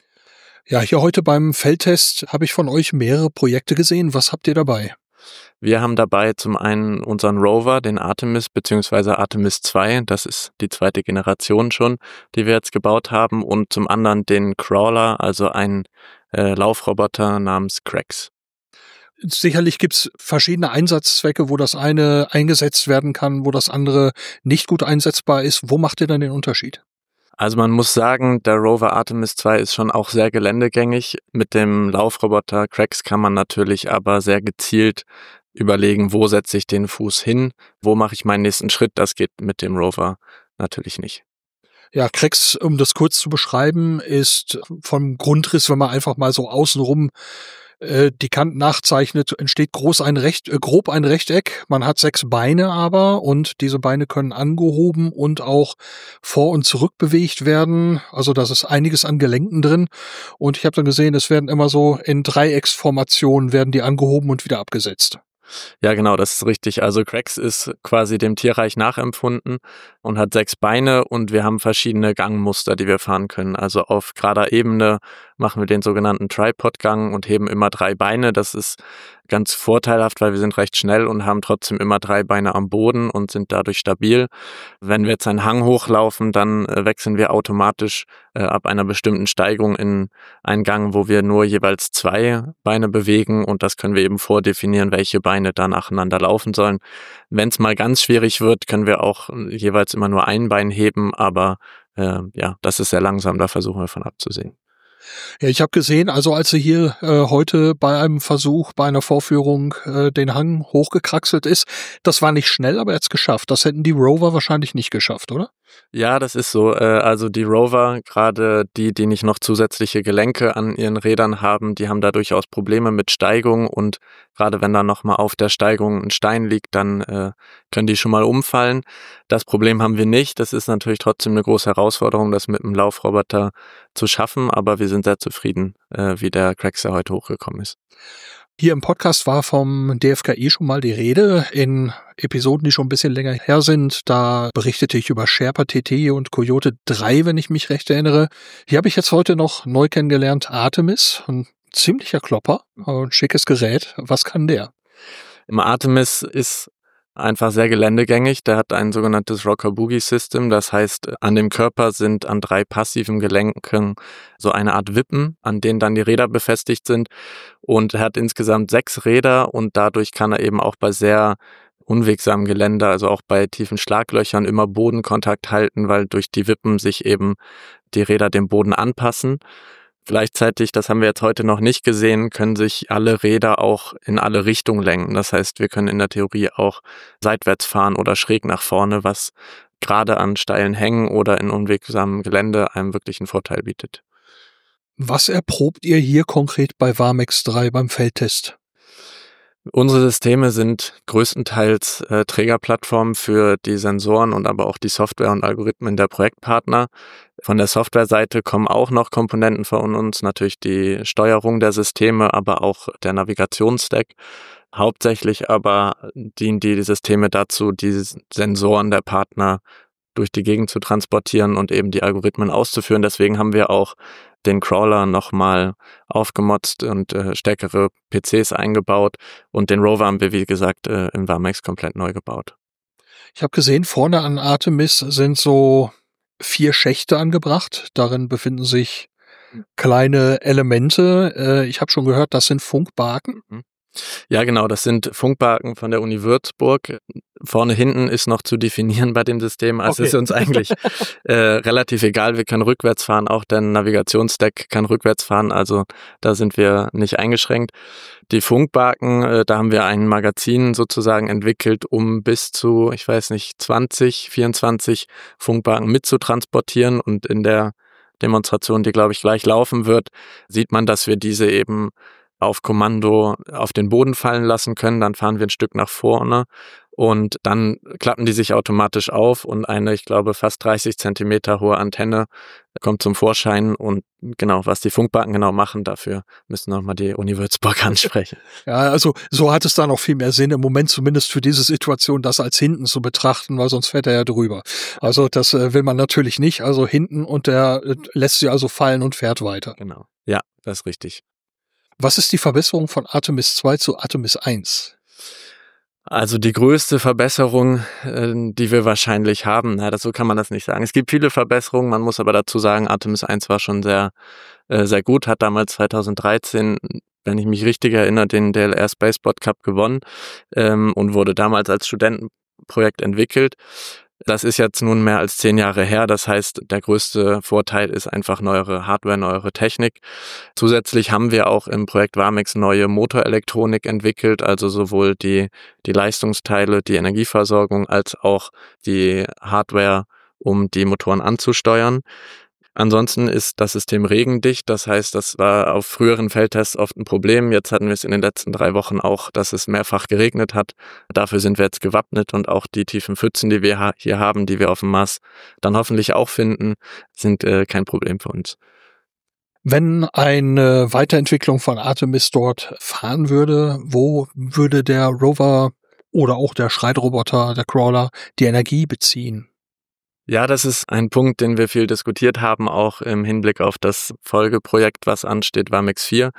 Ja, hier heute beim Feldtest habe ich von euch mehrere Projekte gesehen. Was habt ihr dabei? Wir haben dabei zum einen unseren Rover, den Artemis bzw. Artemis zwei, das ist die zweite Generation schon, die wir jetzt gebaut haben, und zum anderen den Crawler, also einen äh, Laufroboter namens Crex. Sicherlich gibt's verschiedene Einsatzzwecke, wo das eine eingesetzt werden kann, wo das andere nicht gut einsetzbar ist. Wo macht ihr dann den Unterschied? Also man muss sagen, der Rover Artemis zwei ist schon auch sehr geländegängig. Mit dem Laufroboter Crex kann man natürlich aber sehr gezielt überlegen, wo setze ich den Fuß hin, wo mache ich meinen nächsten Schritt. Das geht mit dem Rover natürlich nicht. Ja, Crex, um das kurz zu beschreiben, ist vom Grundriss, wenn man einfach mal so außenrum die Kanten nachzeichnet, entsteht groß ein Recht, äh, grob ein Rechteck. Man hat sechs Beine aber und diese Beine können angehoben und auch vor und zurück bewegt werden. Also das ist einiges an Gelenken drin. Und ich habe dann gesehen, es werden immer so in Dreiecksformationen werden die angehoben und wieder abgesetzt. Ja, genau, das ist richtig. Also Crex ist quasi dem Tierreich nachempfunden und hat sechs Beine und wir haben verschiedene Gangmuster, die wir fahren können. Also auf gerader Ebene machen wir den sogenannten Tripod-Gang und heben immer drei Beine. Das ist ganz vorteilhaft, weil wir sind recht schnell und haben trotzdem immer drei Beine am Boden und sind dadurch stabil. Wenn wir jetzt einen Hang hochlaufen, dann äh, wechseln wir automatisch äh, ab einer bestimmten Steigung in einen Gang, wo wir nur jeweils zwei Beine bewegen und das können wir eben vordefinieren, welche Beine da nacheinander laufen sollen. Wenn es mal ganz schwierig wird, können wir auch jeweils immer nur ein Bein heben, aber äh, ja, das ist sehr langsam, da versuchen wir von abzusehen. Ja, ich habe gesehen, also als sie hier äh, heute bei einem Versuch, bei einer Vorführung äh, den Hang hochgekraxelt ist, das war nicht schnell, aber er hat's geschafft. Das hätten die Rover wahrscheinlich nicht geschafft, oder? Ja, das ist so. Also die Rover, gerade die, die nicht noch zusätzliche Gelenke an ihren Rädern haben, die haben da durchaus Probleme mit Steigung und gerade wenn da nochmal auf der Steigung ein Stein liegt, dann äh, können die schon mal umfallen. Das Problem haben wir nicht. Das ist natürlich trotzdem eine große Herausforderung, das mit einem Laufroboter zu schaffen, aber wir sind sehr zufrieden, äh, wie der Crax ja heute hochgekommen ist. Hier im Podcast war vom D F K I schon mal die Rede. In Episoden, die schon ein bisschen länger her sind, da berichtete ich über Sherpa T T und Coyote drei, wenn ich mich recht erinnere. Hier habe ich jetzt heute noch neu kennengelernt Artemis, ein ziemlicher Klopper, ein schickes Gerät. Was kann der? Im Artemis ist einfach sehr geländegängig. Der hat ein sogenanntes Rocker-Boogie-System. Das heißt, an dem Körper sind an drei passiven Gelenken so eine Art Wippen, an denen dann die Räder befestigt sind. Und er hat insgesamt sechs Räder und dadurch kann er eben auch bei sehr unwegsamem Gelände, also auch bei tiefen Schlaglöchern, immer Bodenkontakt halten, weil durch die Wippen sich eben die Räder dem Boden anpassen. Gleichzeitig, das haben wir jetzt heute noch nicht gesehen, können sich alle Räder auch in alle Richtungen lenken. Das heißt, wir können in der Theorie auch seitwärts fahren oder schräg nach vorne, was gerade an steilen Hängen oder in unwegsamem Gelände einem wirklichen Vorteil bietet. Was erprobt ihr hier konkret bei Varmex drei beim Feldtest? Unsere Systeme sind größtenteils äh, Trägerplattformen für die Sensoren und aber auch die Software und Algorithmen der Projektpartner. Von der Softwareseite kommen auch noch Komponenten von uns, natürlich die Steuerung der Systeme, aber auch der Navigationsstack. Hauptsächlich aber dienen die Systeme dazu, die Sensoren der Partner durch die Gegend zu transportieren und eben die Algorithmen auszuführen. Deswegen haben wir auch den Crawler nochmal aufgemotzt und äh, stärkere P Cs eingebaut und den Rover haben wir, wie gesagt, äh, im Varmex komplett neu gebaut. Ich habe gesehen, vorne an Artemis sind so vier Schächte angebracht. Darin befinden sich kleine Elemente. Äh, ich habe schon gehört, das sind Funkbaken. Ja, genau, das sind Funkbaken von der Uni Würzburg. Vorne, hinten ist noch zu definieren bei dem System. Also okay. Es ist uns eigentlich äh, relativ egal. Wir können rückwärts fahren, auch der Navigationsstack kann rückwärts fahren. Also da sind wir nicht eingeschränkt. Die Funkbaken, äh, da haben wir ein Magazin sozusagen entwickelt, um bis zu, ich weiß nicht, zwanzig, vierundzwanzig Funkbaken mitzutransportieren. Und in der Demonstration, die, glaube ich, gleich laufen wird, sieht man, dass wir diese eben auf Kommando auf den Boden fallen lassen können, dann fahren wir ein Stück nach vorne und dann klappen die sich automatisch auf und eine, ich glaube, fast dreißig Zentimeter hohe Antenne kommt zum Vorschein und genau, was die Funkbaken genau machen, dafür müssen wir nochmal die Uni Würzburg ansprechen. Ja, also so hat es da noch viel mehr Sinn, im Moment zumindest für diese Situation, das als hinten zu betrachten, weil sonst fährt er ja drüber. Also das äh, will man natürlich nicht, also hinten und der äh, lässt sie also fallen und fährt weiter. Genau, ja, das ist richtig. Was ist die Verbesserung von Artemis zwei zu Artemis eins? Also die größte Verbesserung, die wir wahrscheinlich haben, na, das, so kann man das nicht sagen. Es gibt viele Verbesserungen, man muss aber dazu sagen, Artemis eins war schon sehr, sehr gut, hat damals zweitausenddreizehn, wenn ich mich richtig erinnere, den D L R Spaceport Cup gewonnen ähm, und wurde damals als Studentenprojekt entwickelt. Das ist jetzt nun mehr als zehn Jahre her. Das heißt, der größte Vorteil ist einfach neuere Hardware, neuere Technik. Zusätzlich haben wir auch im Projekt Varmex neue Motorelektronik entwickelt, also sowohl die, die Leistungsteile, die Energieversorgung als auch die Hardware, um die Motoren anzusteuern. Ansonsten ist das System regendicht, das heißt, das war auf früheren Feldtests oft ein Problem. Jetzt hatten wir es in den letzten drei Wochen auch, dass es mehrfach geregnet hat. Dafür sind wir jetzt gewappnet und auch die tiefen Pfützen, die wir hier haben, die wir auf dem Mars dann hoffentlich auch finden, sind äh, kein Problem für uns. Wenn eine Weiterentwicklung von Artemis dort fahren würde, wo würde der Rover oder auch der Schreitroboter, der Crawler, die Energie beziehen? Ja, das ist ein Punkt, den wir viel diskutiert haben, auch im Hinblick auf das Folgeprojekt, was ansteht, Varmex vier.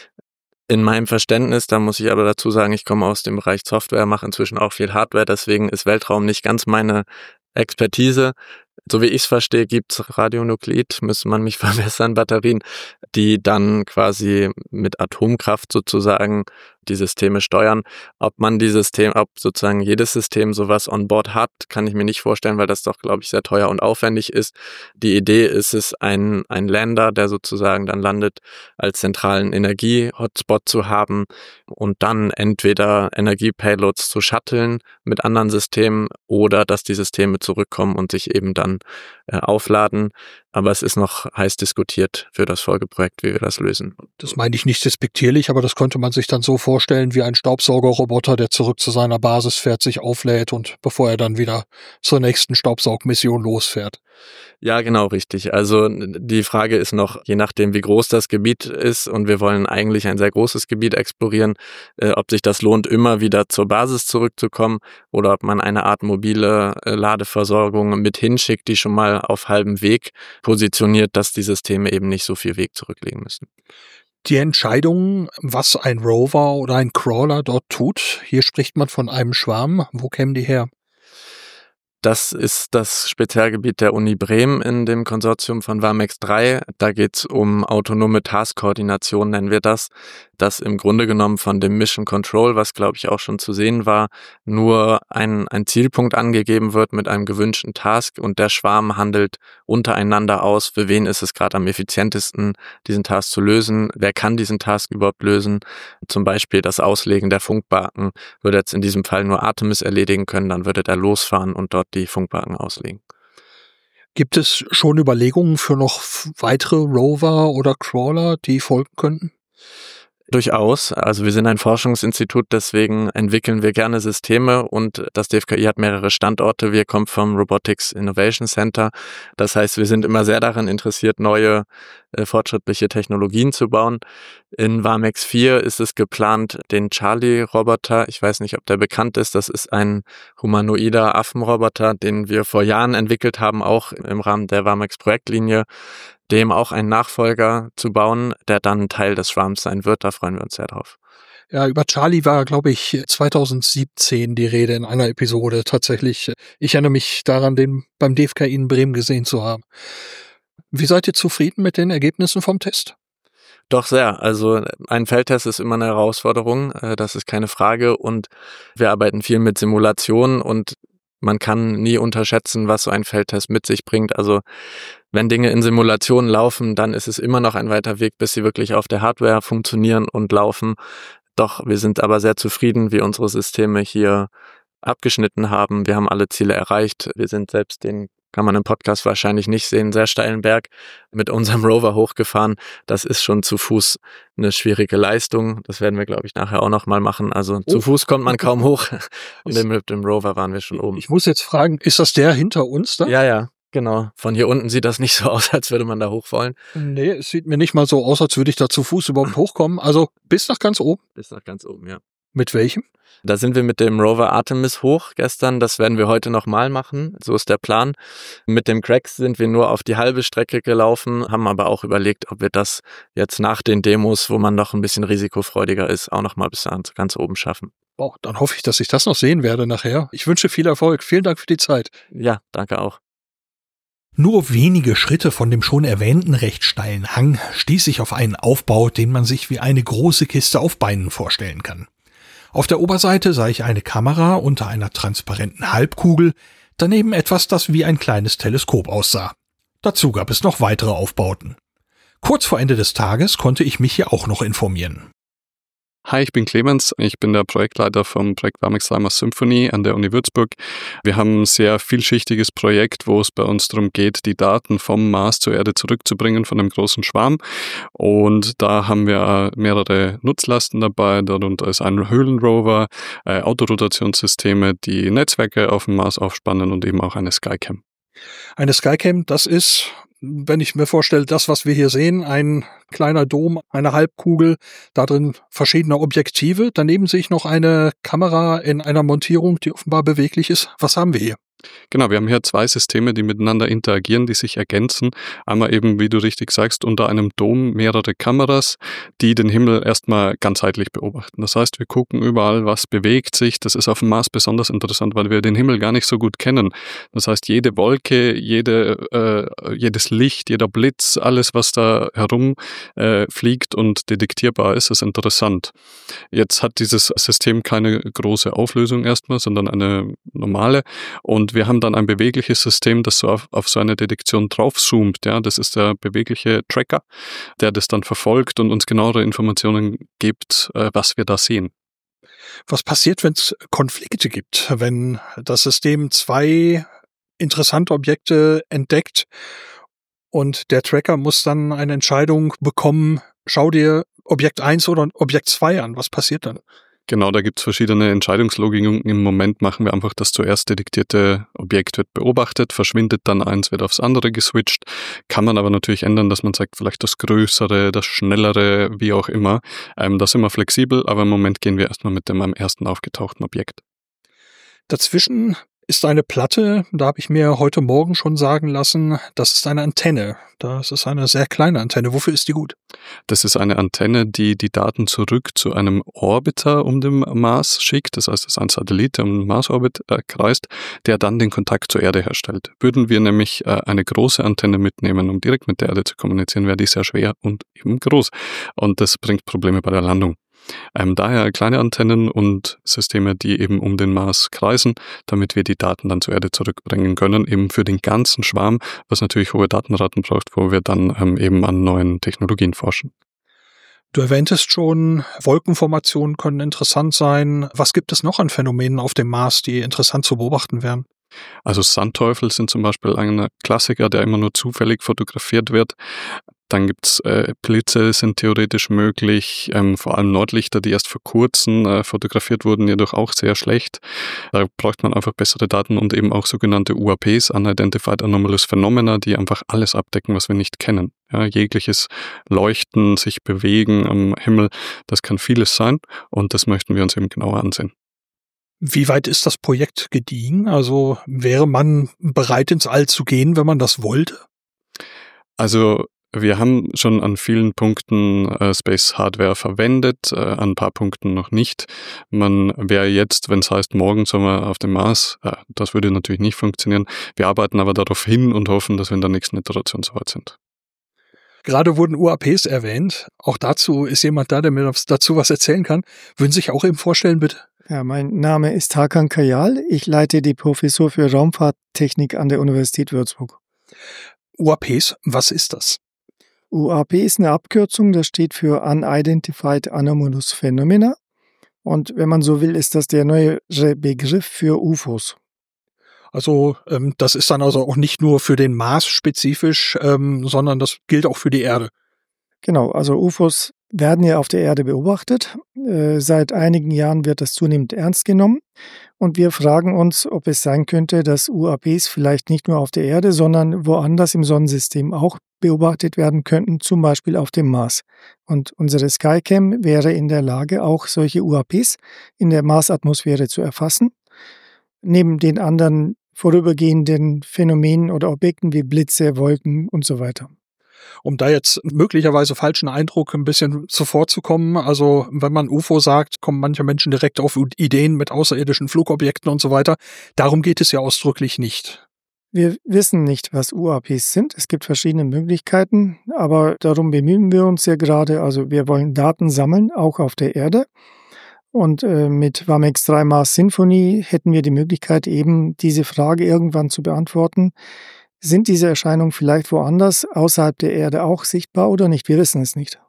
In meinem Verständnis, da muss ich aber dazu sagen, ich komme aus dem Bereich Software, mache inzwischen auch viel Hardware, deswegen ist Weltraum nicht ganz meine Expertise. So wie ich es verstehe, gibt's Radionukleid, müsste man mich verbessern, Batterien, die dann quasi mit Atomkraft sozusagen die Systeme steuern. Ob man die System, ob sozusagen jedes System sowas on board hat, kann ich mir nicht vorstellen, weil das doch, glaube ich, sehr teuer und aufwendig ist. Die Idee ist es, ein, ein Lander, der sozusagen dann landet, als zentralen Energie-Hotspot zu haben und dann entweder Energie-Payloads zu shuttlen mit anderen Systemen oder dass die Systeme zurückkommen und sich eben dann äh, aufladen. Aber es ist noch heiß diskutiert für das Folgeprojekt, wie wir das lösen. Das meine ich nicht despektierlich, aber das könnte man sich dann so vorstellen wie ein Staubsaugerroboter, der zurück zu seiner Basis fährt, sich auflädt und bevor er dann wieder zur nächsten Staubsaugmission losfährt. Ja, genau, richtig. Also die Frage ist noch, je nachdem, wie groß das Gebiet ist, und wir wollen eigentlich ein sehr großes Gebiet explorieren, äh, ob sich das lohnt, immer wieder zur Basis zurückzukommen oder ob man eine Art mobile äh, Ladeversorgung mit hinschickt, die schon mal auf halbem Weg positioniert, dass die Systeme eben nicht so viel Weg zurücklegen müssen. Die Entscheidung, was ein Rover oder ein Crawler dort tut, hier spricht man von einem Schwarm. Wo kämen die her? Das ist das Spezialgebiet der Uni Bremen in dem Konsortium von WAMEX drei. Da geht es um autonome Taskkoordination, nennen wir das. Das im Grunde genommen von dem Mission Control, was glaube ich auch schon zu sehen war, nur ein, ein Zielpunkt angegeben wird mit einem gewünschten Task und der Schwarm handelt untereinander aus, für wen ist es gerade am effizientesten, diesen Task zu lösen, wer kann diesen Task überhaupt lösen. Zum Beispiel das Auslegen der Funkbarken würde jetzt in diesem Fall nur Artemis erledigen können, dann würde der losfahren und dort die Funkbarken auslegen. Gibt es schon Überlegungen für noch weitere Rover oder Crawler, die folgen könnten? Durchaus. Also wir sind ein Forschungsinstitut, deswegen entwickeln wir gerne Systeme und das D F K I hat mehrere Standorte. Wir kommen vom Robotics Innovation Center. Das heißt, wir sind immer sehr daran interessiert, neue äh, fortschrittliche Technologien zu bauen. In WAMEX vier ist es geplant, den Charlie-Roboter, ich weiß nicht, ob der bekannt ist, das ist ein humanoider Affenroboter, den wir vor Jahren entwickelt haben, auch im Rahmen der WAMEX-Projektlinie, dem auch einen Nachfolger zu bauen, der dann Teil des Schwarms sein wird. Da freuen wir uns sehr drauf. Ja, über Charlie war, glaube ich, zwanzig siebzehn die Rede in einer Episode tatsächlich. Ich erinnere mich daran, den beim D F K I in Bremen gesehen zu haben. Wie seid ihr zufrieden mit den Ergebnissen vom Test? Doch sehr. Also ein Feldtest ist immer eine Herausforderung, das ist keine Frage. Und wir arbeiten viel mit Simulationen und man kann nie unterschätzen, was so ein Feldtest mit sich bringt. Also wenn Dinge in Simulationen laufen, dann ist es immer noch ein weiter Weg, bis sie wirklich auf der Hardware funktionieren und laufen. Doch wir sind aber sehr zufrieden, wie unsere Systeme hier abgeschnitten haben. Wir haben alle Ziele erreicht. Wir sind selbst, den kann man im Podcast wahrscheinlich nicht sehen, sehr steilen Berg mit unserem Rover hochgefahren. Das ist schon zu Fuß eine schwierige Leistung. Das werden wir, glaube ich, nachher auch noch mal machen. Also oh. Zu Fuß kommt man kaum hoch. Und mit dem Rover waren wir schon oben. Ich muss jetzt fragen, ist das der hinter uns da? Ja, ja. Genau. Von hier unten sieht das nicht so aus, als würde man da hoch wollen. Nee, es sieht mir nicht mal so aus, als würde ich da zu Fuß überhaupt hochkommen. Also bis nach ganz oben? Bis nach ganz oben, ja. Mit welchem? Da sind wir mit dem Rover Artemis hoch gestern. Das werden wir heute nochmal machen. So ist der Plan. Mit dem Crax sind wir nur auf die halbe Strecke gelaufen, haben aber auch überlegt, ob wir das jetzt nach den Demos, wo man noch ein bisschen risikofreudiger ist, auch nochmal bis ganz oben schaffen. Oh, dann hoffe ich, dass ich das noch sehen werde nachher. Ich wünsche viel Erfolg. Vielen Dank für die Zeit. Ja, danke auch. Nur wenige Schritte von dem schon erwähnten recht steilen Hang stieß ich auf einen Aufbau, den man sich wie eine große Kiste auf Beinen vorstellen kann. Auf der Oberseite sah ich eine Kamera unter einer transparenten Halbkugel, daneben etwas, das wie ein kleines Teleskop aussah. Dazu gab es noch weitere Aufbauten. Kurz vor Ende des Tages konnte ich mich hier auch noch informieren. Hi, ich bin Clemens. Ich bin der Projektleiter vom Projekt WAMEX drei Symphony an der Uni Würzburg. Wir haben ein sehr vielschichtiges Projekt, wo es bei uns darum geht, die Daten vom Mars zur Erde zurückzubringen von einem großen Schwarm. Und da haben wir mehrere Nutzlasten dabei. Darunter ist ein Höhlenrover, äh, Autorotationssysteme, die Netzwerke auf dem Mars aufspannen und eben auch eine Skycam. Eine Skycam, das ist, wenn ich mir vorstelle, das, was wir hier sehen, ein kleiner Dom, eine Halbkugel, da drin verschiedene Objektive. Daneben sehe ich noch eine Kamera in einer Montierung, die offenbar beweglich ist. Was haben wir hier? Genau, wir haben hier zwei Systeme, die miteinander interagieren, die sich ergänzen. Einmal eben, wie du richtig sagst, unter einem Dom mehrere Kameras, die den Himmel erstmal ganzheitlich beobachten. Das heißt, wir gucken überall, was bewegt sich. Das ist auf dem Mars besonders interessant, weil wir den Himmel gar nicht so gut kennen. Das heißt, jede Wolke, jede, äh, jedes Licht, jeder Blitz, alles, was da herum äh, fliegt und detektierbar ist, ist interessant. Jetzt hat dieses System keine große Auflösung erstmal, sondern eine normale. Und wir haben dann ein bewegliches System, das so auf, auf so eine Detektion draufzoomt. Ja, das ist der bewegliche Tracker, der das dann verfolgt und uns genauere Informationen gibt, äh, was wir da sehen. Was passiert, wenn es Konflikte gibt, wenn das System zwei interessante Objekte entdeckt und der Tracker muss dann eine Entscheidung bekommen, schau dir Objekt eins oder Objekt zwei an. Was passiert dann? Genau, da gibt es verschiedene Entscheidungslogiken. Im Moment machen wir einfach, das zuerst detektierte Objekt wird beobachtet, verschwindet dann eins, wird aufs andere geswitcht. Kann man aber natürlich ändern, dass man sagt, vielleicht das Größere, das Schnellere, wie auch immer. Ähm, da sind wir flexibel, aber im Moment gehen wir erstmal mit dem am ersten aufgetauchten Objekt. Dazwischen ist eine Platte, da habe ich mir heute Morgen schon sagen lassen, das ist eine Antenne. Das ist eine sehr kleine Antenne. Wofür ist die gut? Das ist eine Antenne, die die Daten zurück zu einem Orbiter um den Mars schickt. Das heißt, es ist ein Satellit, der um den Marsorbit äh, kreist, der dann den Kontakt zur Erde herstellt. Würden wir nämlich äh, eine große Antenne mitnehmen, um direkt mit der Erde zu kommunizieren, wäre die sehr schwer und eben groß. Und das bringt Probleme bei der Landung. Ähm, daher kleine Antennen und Systeme, die eben um den Mars kreisen, damit wir die Daten dann zur Erde zurückbringen können, eben für den ganzen Schwarm, was natürlich hohe Datenraten braucht, wo wir dann ähm, eben an neuen Technologien forschen. Du erwähntest schon, Wolkenformationen können interessant sein. Was gibt es noch an Phänomenen auf dem Mars, die interessant zu beobachten wären? Also Sandteufel sind zum Beispiel ein Klassiker, der immer nur zufällig fotografiert wird. Dann gibt's äh, Blitze, sind theoretisch möglich, ähm, vor allem Nordlichter, die erst vor kurzem äh, fotografiert wurden, jedoch auch sehr schlecht. Da braucht man einfach bessere Daten und eben auch sogenannte U A Ps, Unidentified Anomalous Phenomena, die einfach alles abdecken, was wir nicht kennen. Ja, jegliches Leuchten, sich bewegen am Himmel, das kann vieles sein und das möchten wir uns eben genauer ansehen. Wie weit ist das Projekt gediegen? Also wäre man bereit, ins All zu gehen, wenn man das wollte? Also wir haben schon an vielen Punkten äh, Space-Hardware verwendet, äh, an ein paar Punkten noch nicht. Man wäre jetzt, wenn es heißt, morgen sollen wir auf dem Mars, äh, das würde natürlich nicht funktionieren. Wir arbeiten aber darauf hin und hoffen, dass wir in der nächsten Iteration soweit sind. Gerade wurden U A Ps erwähnt. Auch dazu ist jemand da, der mir dazu was erzählen kann. Würden Sie sich auch eben vorstellen, bitte? Ja, mein Name ist Hakan Kayal. Ich leite die Professur für Raumfahrttechnik an der Universität Würzburg. U A Ps, was ist das? U A P ist eine Abkürzung, das steht für Unidentified Anomalous Phenomena. Und wenn man so will, ist das der neue Begriff für U F Os. Also ähm, das ist dann also auch nicht nur für den Mars spezifisch, ähm, sondern das gilt auch für die Erde. Genau, also U F Os werden ja auf der Erde beobachtet. Äh, seit einigen Jahren wird das zunehmend ernst genommen. Und wir fragen uns, ob es sein könnte, dass U A Ps vielleicht nicht nur auf der Erde, sondern woanders im Sonnensystem auch beobachtet werden könnten, zum Beispiel auf dem Mars. Und unsere Skycam wäre in der Lage, auch solche U A Ps in der Marsatmosphäre zu erfassen. Neben den anderen vorübergehenden Phänomenen oder Objekten wie Blitze, Wolken und so weiter. Um da jetzt möglicherweise falschen Eindruck ein bisschen zuvorzukommen, also wenn man U F O sagt, kommen manche Menschen direkt auf Ideen mit außerirdischen Flugobjekten und so weiter. Darum geht es ja ausdrücklich nicht. Wir wissen nicht, was U A Ps sind. Es gibt verschiedene Möglichkeiten, aber darum bemühen wir uns ja gerade. Also wir wollen Daten sammeln, auch auf der Erde. Und äh, mit WAMEX drei Mars Symphony hätten wir die Möglichkeit, eben diese Frage irgendwann zu beantworten. Sind diese Erscheinungen vielleicht woanders außerhalb der Erde auch sichtbar oder nicht? Wir wissen es nicht.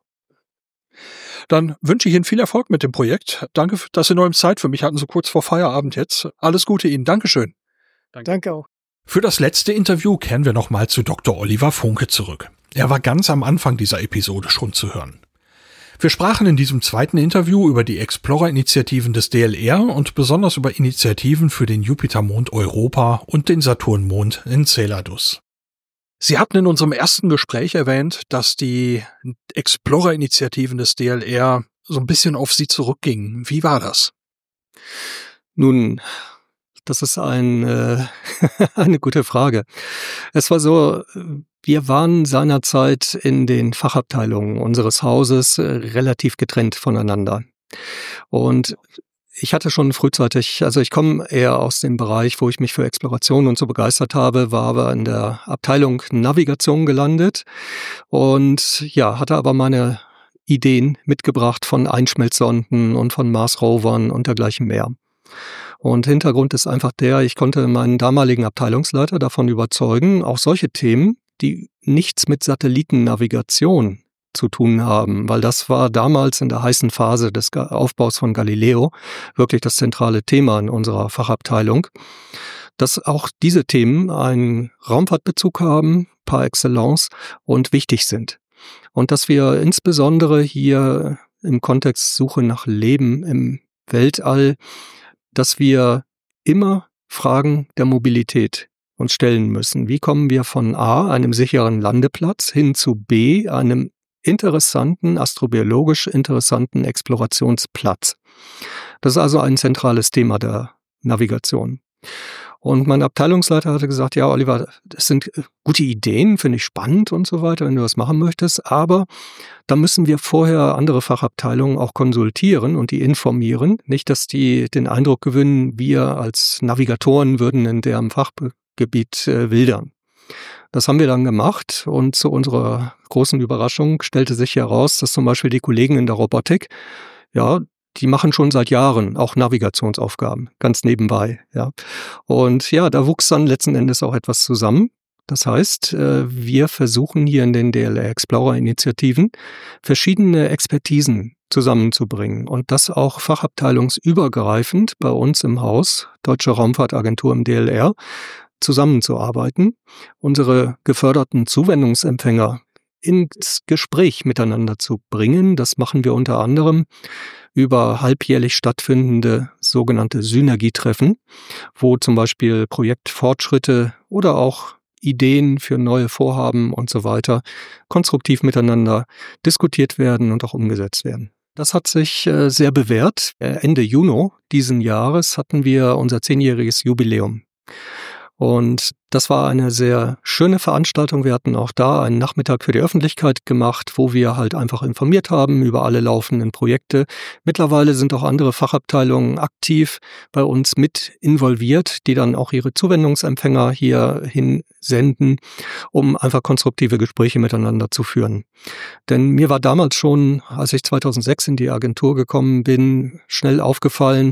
Dann wünsche ich Ihnen viel Erfolg mit dem Projekt. Danke, dass Sie noch Zeit für mich hatten, so kurz vor Feierabend jetzt. Alles Gute Ihnen. Dankeschön. Danke, Danke auch. Für das letzte Interview kehren wir nochmal zu Doktor Oliver Funke zurück. Er war ganz am Anfang dieser Episode schon zu hören. Wir sprachen in diesem zweiten Interview über die Explorer-Initiativen des D L R und besonders über Initiativen für den Jupitermond Europa und den Saturnmond Enceladus. Sie hatten in unserem ersten Gespräch erwähnt, dass die Explorer-Initiativen des D L R so ein bisschen auf Sie zurückgingen. Wie war das? Nun, das ist ein, äh, eine gute Frage. Es war so, wir waren seinerzeit in den Fachabteilungen unseres Hauses relativ getrennt voneinander. Und ich hatte schon frühzeitig, also ich komme eher aus dem Bereich, wo ich mich für Exploration und so begeistert habe, war aber in der Abteilung Navigation gelandet und ja, hatte aber meine Ideen mitgebracht von Einschmelzsonden und von Mars-Rovern und dergleichen mehr. Und Hintergrund ist einfach der, ich konnte meinen damaligen Abteilungsleiter davon überzeugen, auch solche Themen, die nichts mit Satellitennavigation zu tun haben, weil das war damals in der heißen Phase des Aufbaus von Galileo wirklich das zentrale Thema in unserer Fachabteilung, dass auch diese Themen einen Raumfahrtbezug haben, par excellence, und wichtig sind. Und dass wir insbesondere hier im Kontext Suche nach Leben im Weltall, dass wir immer Fragen der Mobilität uns stellen müssen. Wie kommen wir von A, einem sicheren Landeplatz, hin zu B, einem interessanten, astrobiologisch interessanten Explorationsplatz. Das ist also ein zentrales Thema der Navigation. Und mein Abteilungsleiter hatte gesagt, ja, Oliver, das sind gute Ideen, finde ich spannend und so weiter, wenn du das machen möchtest, aber da müssen wir vorher andere Fachabteilungen auch konsultieren und die informieren. Nicht, dass die den Eindruck gewinnen, wir als Navigatoren würden in deren Fachgebiet äh, wildern. Das haben wir dann gemacht und zu unserer großen Überraschung stellte sich heraus, dass zum Beispiel die Kollegen in der Robotik, ja, die machen schon seit Jahren auch Navigationsaufgaben, ganz nebenbei, ja. Und ja, da wuchs dann letzten Endes auch etwas zusammen. Das heißt, wir versuchen hier in den D L R Explorer Initiativen verschiedene Expertisen zusammenzubringen und das auch fachabteilungsübergreifend bei uns im Haus, Deutsche Raumfahrtagentur im D L R, zusammenzuarbeiten, unsere geförderten Zuwendungsempfänger ins Gespräch miteinander zu bringen. Das machen wir unter anderem über halbjährlich stattfindende sogenannte Synergietreffen, wo zum Beispiel Projektfortschritte oder auch Ideen für neue Vorhaben und so weiter konstruktiv miteinander diskutiert werden und auch umgesetzt werden. Das hat sich äh, sehr bewährt. Ende Juni diesen Jahres hatten wir unser zehnjähriges Jubiläum. Und das war eine sehr schöne Veranstaltung. Wir hatten auch da einen Nachmittag für die Öffentlichkeit gemacht, wo wir halt einfach informiert haben über alle laufenden Projekte. Mittlerweile sind auch andere Fachabteilungen aktiv bei uns mit involviert, die dann auch ihre Zuwendungsempfänger hierhin senden, um einfach konstruktive Gespräche miteinander zu führen. Denn mir war damals schon, als ich zweitausendsechs in die Agentur gekommen bin, schnell aufgefallen,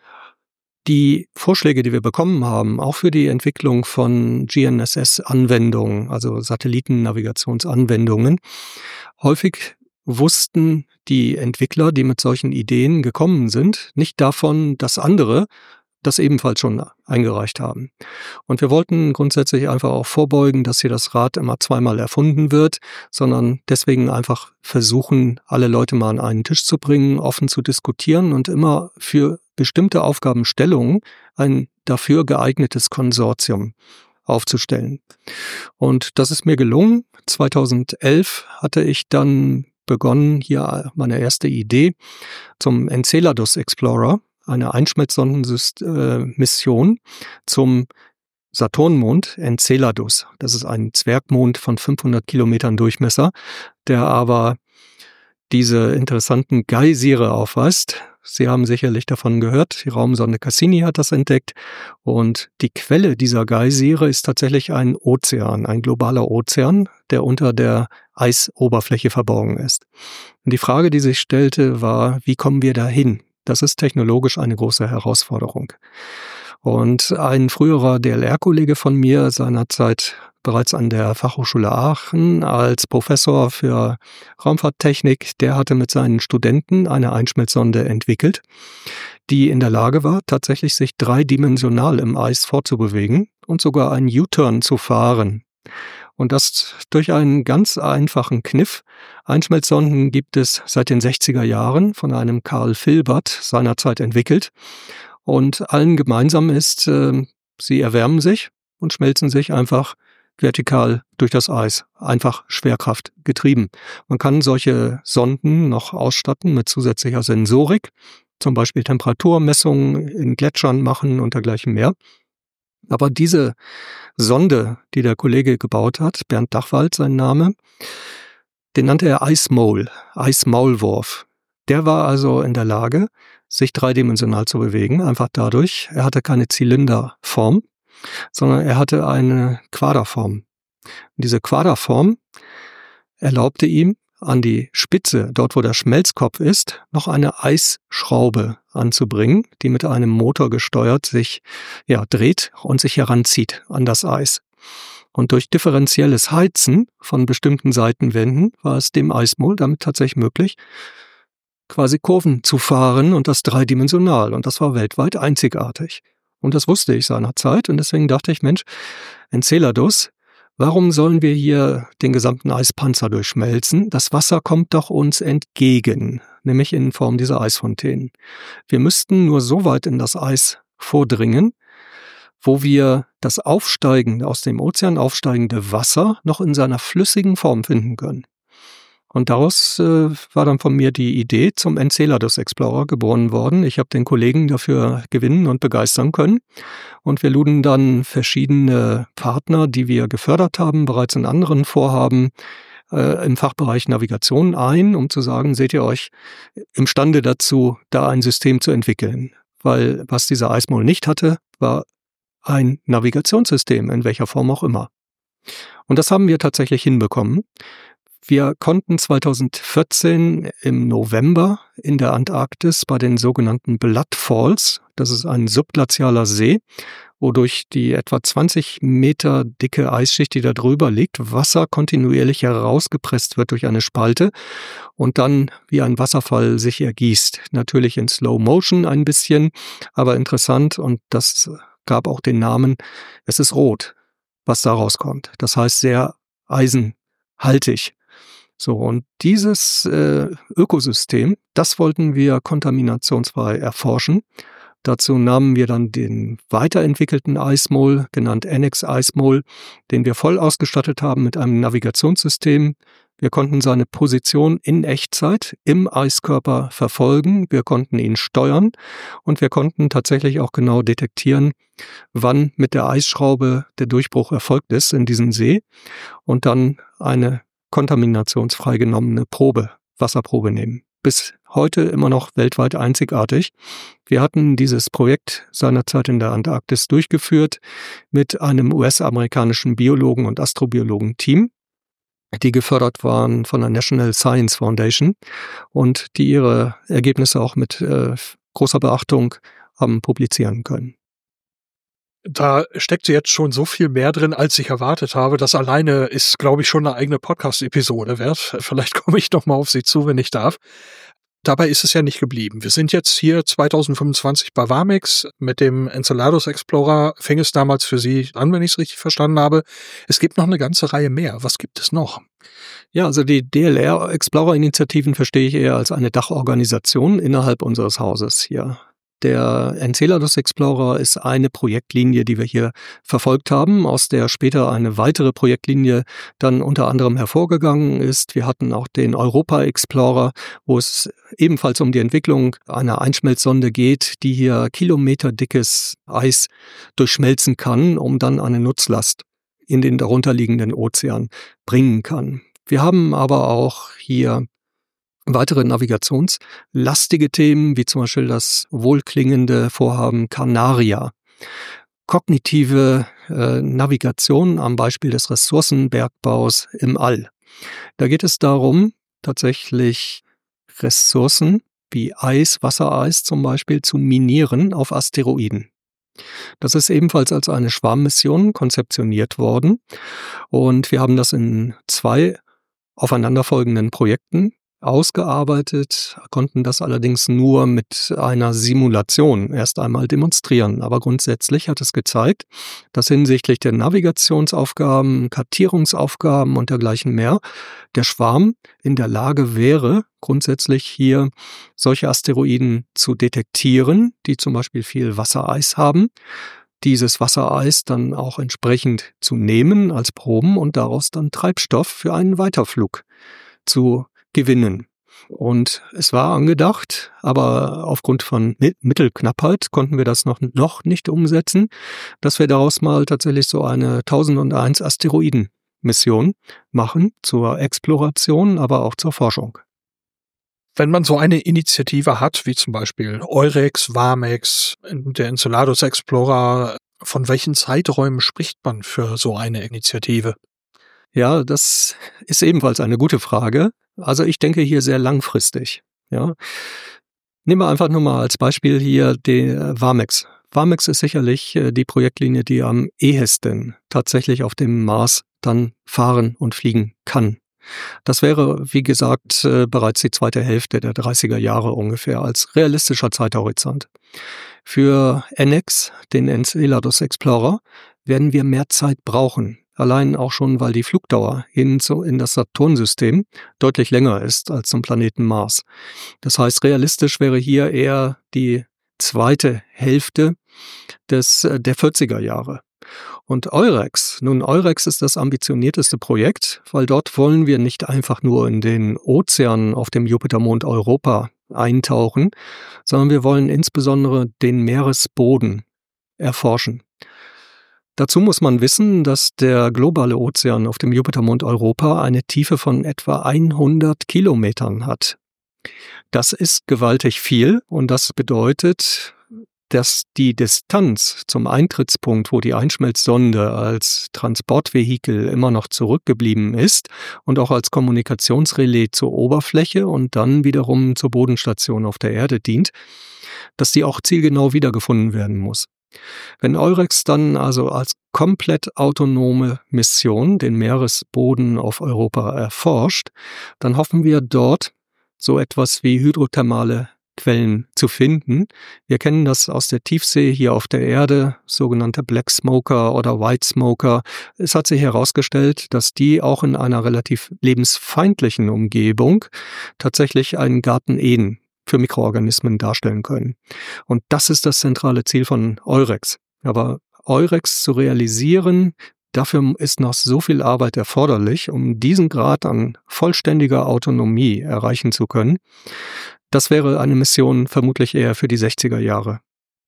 die Vorschläge, die wir bekommen haben, auch für die Entwicklung von G N S S-Anwendungen, also Satellitennavigationsanwendungen, häufig wussten die Entwickler, die mit solchen Ideen gekommen sind, nicht davon, dass andere das ebenfalls schon eingereicht haben. Und wir wollten grundsätzlich einfach auch vorbeugen, dass hier das Rad immer zweimal erfunden wird, sondern deswegen einfach versuchen, alle Leute mal an einen Tisch zu bringen, offen zu diskutieren und immer für bestimmte Aufgabenstellungen ein dafür geeignetes Konsortium aufzustellen. Und das ist mir gelungen. zweitausendelf hatte ich dann begonnen, hier meine erste Idee zum Enceladus Explorer, eine Einschmelzsondenmission zum Saturnmond Enceladus. Das ist ein Zwergmond von fünfhundert Kilometern Durchmesser, der aber diese interessanten Geysire aufweist. Sie haben sicherlich davon gehört, die Raumsonde Cassini hat das entdeckt und die Quelle dieser Geysire ist tatsächlich ein Ozean, ein globaler Ozean, der unter der Eisoberfläche verborgen ist. Und die Frage, die sich stellte, war, wie kommen wir dahin? Das ist technologisch eine große Herausforderung. Und ein früherer D L R-Kollege von mir, seinerzeit bereits an der Fachhochschule Aachen als Professor für Raumfahrttechnik, der hatte mit seinen Studenten eine Einschmelzsonde entwickelt, die in der Lage war, tatsächlich sich dreidimensional im Eis fortzubewegen und sogar einen U-Turn zu fahren. Und das durch einen ganz einfachen Kniff. Einschmelzsonden gibt es seit den sechziger Jahren von einem Carl Filbert seinerzeit entwickelt. Und allen gemeinsam ist, äh, sie erwärmen sich und schmelzen sich einfach vertikal durch das Eis, einfach Schwerkraft getrieben. Man kann solche Sonden noch ausstatten mit zusätzlicher Sensorik. zum Beispiel Temperaturmessungen in Gletschern machen und dergleichen mehr. Aber diese Sonde, die der Kollege gebaut hat, Bernd Dachwald sein Name, den nannte er Ice Mole, Eismaulwurf. Der war also in der Lage, sich dreidimensional zu bewegen, einfach dadurch, er hatte keine Zylinderform, sondern er hatte eine Quaderform. Und diese Quaderform erlaubte ihm, an die Spitze, dort wo der Schmelzkopf ist, noch eine Eisschraube anzubringen, die mit einem Motor gesteuert sich ja dreht und sich heranzieht an das Eis. Und durch differenzielles Heizen von bestimmten Seitenwänden war es dem Eismol damit tatsächlich möglich, quasi Kurven zu fahren und das dreidimensional. Und das war weltweit einzigartig. Und das wusste ich seinerzeit und deswegen dachte ich, Mensch, Enceladus, warum sollen wir hier den gesamten Eispanzer durchschmelzen? Das Wasser kommt doch uns entgegen, nämlich in Form dieser Eisfontänen. Wir müssten nur so weit in das Eis vordringen, wo wir das aufsteigende, aus dem Ozean aufsteigende Wasser noch in seiner flüssigen Form finden können. Und daraus äh, war dann von mir die Idee zum Enceladus Explorer geboren worden. Ich habe den Kollegen dafür gewinnen und begeistern können. Und wir luden dann verschiedene Partner, die wir gefördert haben, bereits in anderen Vorhaben äh, im Fachbereich Navigation ein, um zu sagen, seht ihr euch imstande dazu, da ein System zu entwickeln. Weil was dieser Eismol nicht hatte, war ein Navigationssystem, in welcher Form auch immer. Und das haben wir tatsächlich hinbekommen. Wir konnten zweitausendvierzehn im November in der Antarktis bei den sogenannten Blood Falls, das ist ein subglazialer See, wodurch die etwa zwanzig Meter dicke Eisschicht, die da drüber liegt, Wasser kontinuierlich herausgepresst wird durch eine Spalte und dann wie ein Wasserfall sich ergießt. Natürlich in Slow Motion ein bisschen, aber interessant und das gab auch den Namen, es ist rot, was da rauskommt. Das heißt sehr eisenhaltig. So, und dieses äh, Ökosystem, das wollten wir kontaminationsfrei erforschen. Dazu nahmen wir dann den weiterentwickelten Eismol, genannt N X Eismol, den wir voll ausgestattet haben mit einem Navigationssystem. Wir konnten seine Position in Echtzeit im Eiskörper verfolgen, wir konnten ihn steuern und wir konnten tatsächlich auch genau detektieren, wann mit der Eisschraube der Durchbruch erfolgt ist in diesem See und dann eine kontaminationsfrei genommene Probe, Wasserprobe nehmen. Bis heute immer noch weltweit einzigartig. Wir hatten dieses Projekt seinerzeit in der Antarktis durchgeführt mit einem U S-amerikanischen Biologen und Astrobiologen-Team, die gefördert waren von der National Science Foundation und die ihre Ergebnisse auch mit äh, großer Beachtung haben publizieren können. Da steckt jetzt schon so viel mehr drin, als ich erwartet habe. Das alleine ist, glaube ich, schon eine eigene Podcast-Episode wert. Vielleicht komme ich noch mal auf Sie zu, wenn ich darf. Dabei ist es ja nicht geblieben. Wir sind jetzt hier zweitausendfünfundzwanzig bei WAMEX. Mit dem Enceladus Explorer fing es damals für Sie an, wenn ich es richtig verstanden habe. Es gibt noch eine ganze Reihe mehr. Was gibt es noch? Ja, also die D L R-Explorer-Initiativen verstehe ich eher als eine Dachorganisation innerhalb unseres Hauses hier. Der Enceladus Explorer ist eine Projektlinie, die wir hier verfolgt haben, aus der später eine weitere Projektlinie dann unter anderem hervorgegangen ist. Wir hatten auch den Europa Explorer, wo es ebenfalls um die Entwicklung einer Einschmelzsonde geht, die hier kilometerdickes Eis durchschmelzen kann, um dann eine Nutzlast in den darunterliegenden Ozean bringen kann. Wir haben aber auch hier weitere navigationslastige Themen, wie zum Beispiel das wohlklingende Vorhaben Canaria. Kognitive äh, Navigation am Beispiel des Ressourcenbergbaus im All. Da geht es darum, tatsächlich Ressourcen wie Eis, Wassereis zum Beispiel zu minieren auf Asteroiden. Das ist ebenfalls als eine Schwarmmission konzeptioniert worden und wir haben das in zwei aufeinanderfolgenden Projekten ausgearbeitet, konnten das allerdings nur mit einer Simulation erst einmal demonstrieren. Aber grundsätzlich hat es gezeigt, dass hinsichtlich der Navigationsaufgaben, Kartierungsaufgaben und dergleichen mehr der Schwarm in der Lage wäre, grundsätzlich hier solche Asteroiden zu detektieren, die zum Beispiel viel Wassereis haben, dieses Wassereis dann auch entsprechend zu nehmen als Proben und daraus dann Treibstoff für einen Weiterflug zu gewinnen. Und es war angedacht, aber aufgrund von Mittelknappheit konnten wir das noch, noch nicht umsetzen, dass wir daraus mal tatsächlich so eine tausendeins Asteroiden-Mission machen zur Exploration, aber auch zur Forschung. Wenn man so eine Initiative hat, wie zum Beispiel Eurex, Vamex, der Enceladus Explorer, von welchen Zeiträumen spricht man für so eine Initiative? Ja, das ist ebenfalls eine gute Frage. Also ich denke hier sehr langfristig. Ja, nehmen wir einfach nur mal als Beispiel hier den Vamex. Vamex ist sicherlich die Projektlinie, die am ehesten tatsächlich auf dem Mars dann fahren und fliegen kann. Das wäre, wie gesagt, bereits die zweite Hälfte der dreißiger Jahre ungefähr als realistischer Zeithorizont. Für N X, den Enceladus Explorer, werden wir mehr Zeit brauchen. Allein auch schon, weil die Flugdauer hin zu, in das Saturnsystem deutlich länger ist als zum Planeten Mars. Das heißt, realistisch wäre hier eher die zweite Hälfte des, der vierziger Jahre. Und Eurex, nun Eurex ist das ambitionierteste Projekt, weil dort wollen wir nicht einfach nur in den Ozean auf dem Jupitermond Europa eintauchen, sondern wir wollen insbesondere den Meeresboden erforschen. Dazu muss man wissen, dass der globale Ozean auf dem Jupitermond Europa eine Tiefe von etwa hundert Kilometern hat. Das ist gewaltig viel und das bedeutet, dass die Distanz zum Eintrittspunkt, wo die Einschmelzsonde als Transportvehikel immer noch zurückgeblieben ist und auch als Kommunikationsrelais zur Oberfläche und dann wiederum zur Bodenstation auf der Erde dient, dass die auch zielgenau wiedergefunden werden muss. Wenn Eurex dann also als komplett autonome Mission den Meeresboden auf Europa erforscht, dann hoffen wir dort so etwas wie hydrothermale Quellen zu finden. Wir kennen das aus der Tiefsee hier auf der Erde, sogenannte Black Smoker oder White Smoker. Es hat sich herausgestellt, dass die auch in einer relativ lebensfeindlichen Umgebung tatsächlich einen Garten Eden für Mikroorganismen darstellen können. Und das ist das zentrale Ziel von Eurex. Aber Eurex zu realisieren, dafür ist noch so viel Arbeit erforderlich, um diesen Grad an vollständiger Autonomie erreichen zu können. Das wäre eine Mission vermutlich eher für die sechziger Jahre.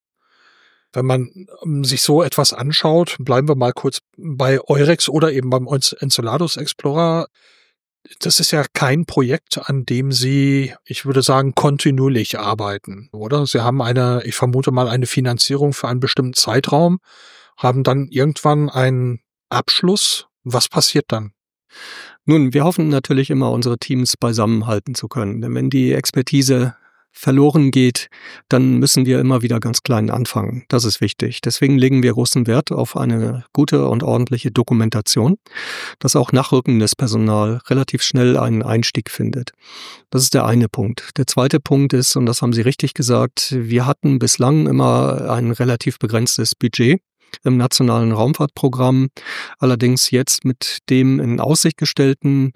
Wenn man sich so etwas anschaut, bleiben wir mal kurz bei Eurex oder eben beim Enceladus Explorer. Das ist ja kein Projekt, an dem Sie, ich würde sagen, kontinuierlich arbeiten, oder? Sie haben eine, ich vermute mal, eine Finanzierung für einen bestimmten Zeitraum, haben dann irgendwann einen Abschluss. Was passiert dann? Nun, wir hoffen natürlich immer, unsere Teams beisammenhalten zu können. Denn wenn die Expertise verloren geht, dann müssen wir immer wieder ganz klein anfangen. Das ist wichtig. Deswegen legen wir großen Wert auf eine gute und ordentliche Dokumentation, dass auch nachrückendes Personal relativ schnell einen Einstieg findet. Das ist der eine Punkt. Der zweite Punkt ist, und das haben Sie richtig gesagt, wir hatten bislang immer ein relativ begrenztes Budget im nationalen Raumfahrtprogramm. Allerdings jetzt mit dem in Aussicht gestellten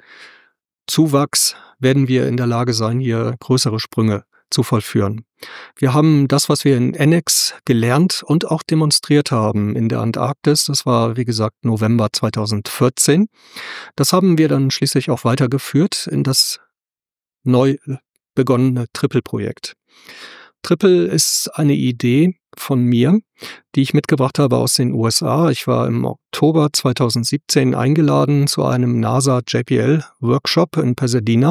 Zuwachs werden wir in der Lage sein, hier größere Sprünge zu vollführen. Wir haben das, was wir in N X gelernt und auch demonstriert haben in der Antarktis, das war wie gesagt November zweitausendvierzehn, das haben wir dann schließlich auch weitergeführt in das neu begonnene Triple-Projekt. Triple ist eine Idee von mir, die ich mitgebracht habe aus den U S A. Ich war im Oktober zweitausendsiebzehn eingeladen zu einem NASA J P L-Workshop in Pasadena,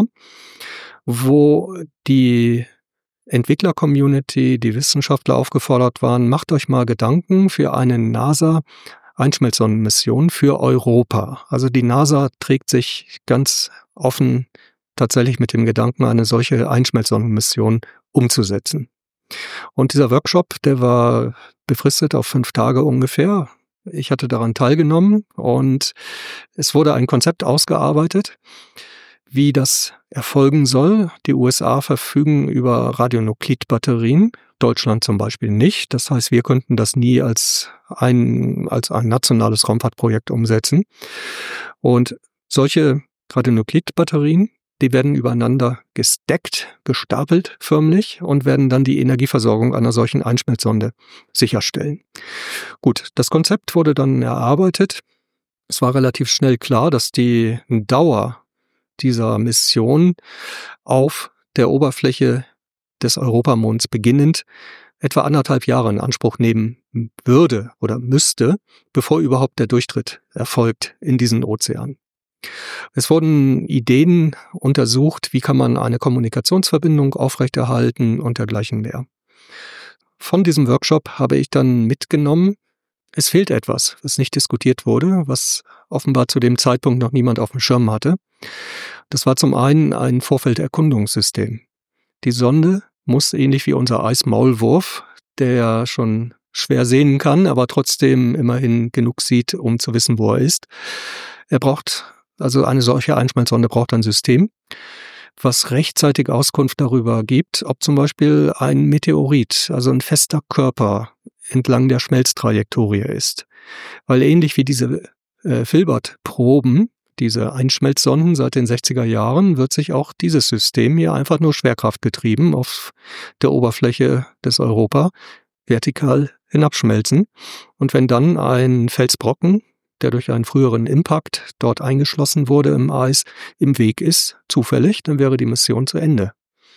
wo die Entwickler-Community, die Wissenschaftler aufgefordert waren, macht euch mal Gedanken für eine NASA-Einschmelzsonnenmission für Europa. Also die NASA trägt sich ganz offen tatsächlich mit dem Gedanken, eine solche Einschmelzsonnenmission umzusetzen. Und dieser Workshop, der war befristet auf fünf Tage ungefähr. Ich hatte daran teilgenommen und es wurde ein Konzept ausgearbeitet, wie das erfolgen soll. Die U S A verfügen über Radionuklidbatterien, Deutschland zum Beispiel nicht. Das heißt, wir könnten das nie als ein, als ein nationales Raumfahrtprojekt umsetzen. Und solche Radionuklidbatterien, die werden übereinander gestackt, gestapelt förmlich und werden dann die Energieversorgung einer solchen Einschmelzsonde sicherstellen. Gut, das Konzept wurde dann erarbeitet. Es war relativ schnell klar, dass die Dauer dieser Mission auf der Oberfläche des Europamonds beginnend etwa anderthalb Jahre in Anspruch nehmen würde oder müsste, bevor überhaupt der Durchtritt erfolgt in diesen Ozean. Es wurden Ideen untersucht, wie kann man eine Kommunikationsverbindung aufrechterhalten und dergleichen mehr. Von diesem Workshop habe ich dann mitgenommen, es fehlt etwas, was nicht diskutiert wurde, was offenbar zu dem Zeitpunkt noch niemand auf dem Schirm hatte. Das war zum einen ein Vorfelderkundungssystem. Die Sonde muss ähnlich wie unser Eismaulwurf, der schon schwer sehen kann, aber trotzdem immerhin genug sieht, um zu wissen, wo er ist. Er braucht, also eine solche Einschmelzsonde braucht ein System, was rechtzeitig Auskunft darüber gibt, ob zum Beispiel ein Meteorit, also ein fester Körper, entlang der Schmelztrajektorie ist. Weil ähnlich wie diese äh, Filbert-Proben, diese Einschmelzsonden seit den sechziger Jahren, wird sich auch dieses System hier einfach nur schwerkraftgetrieben auf der Oberfläche des Europa vertikal hinabschmelzen. Und wenn dann ein Felsbrocken, der durch einen früheren Impact dort eingeschlossen wurde im Eis, im Weg ist, zufällig, dann wäre die Mission zu Ende.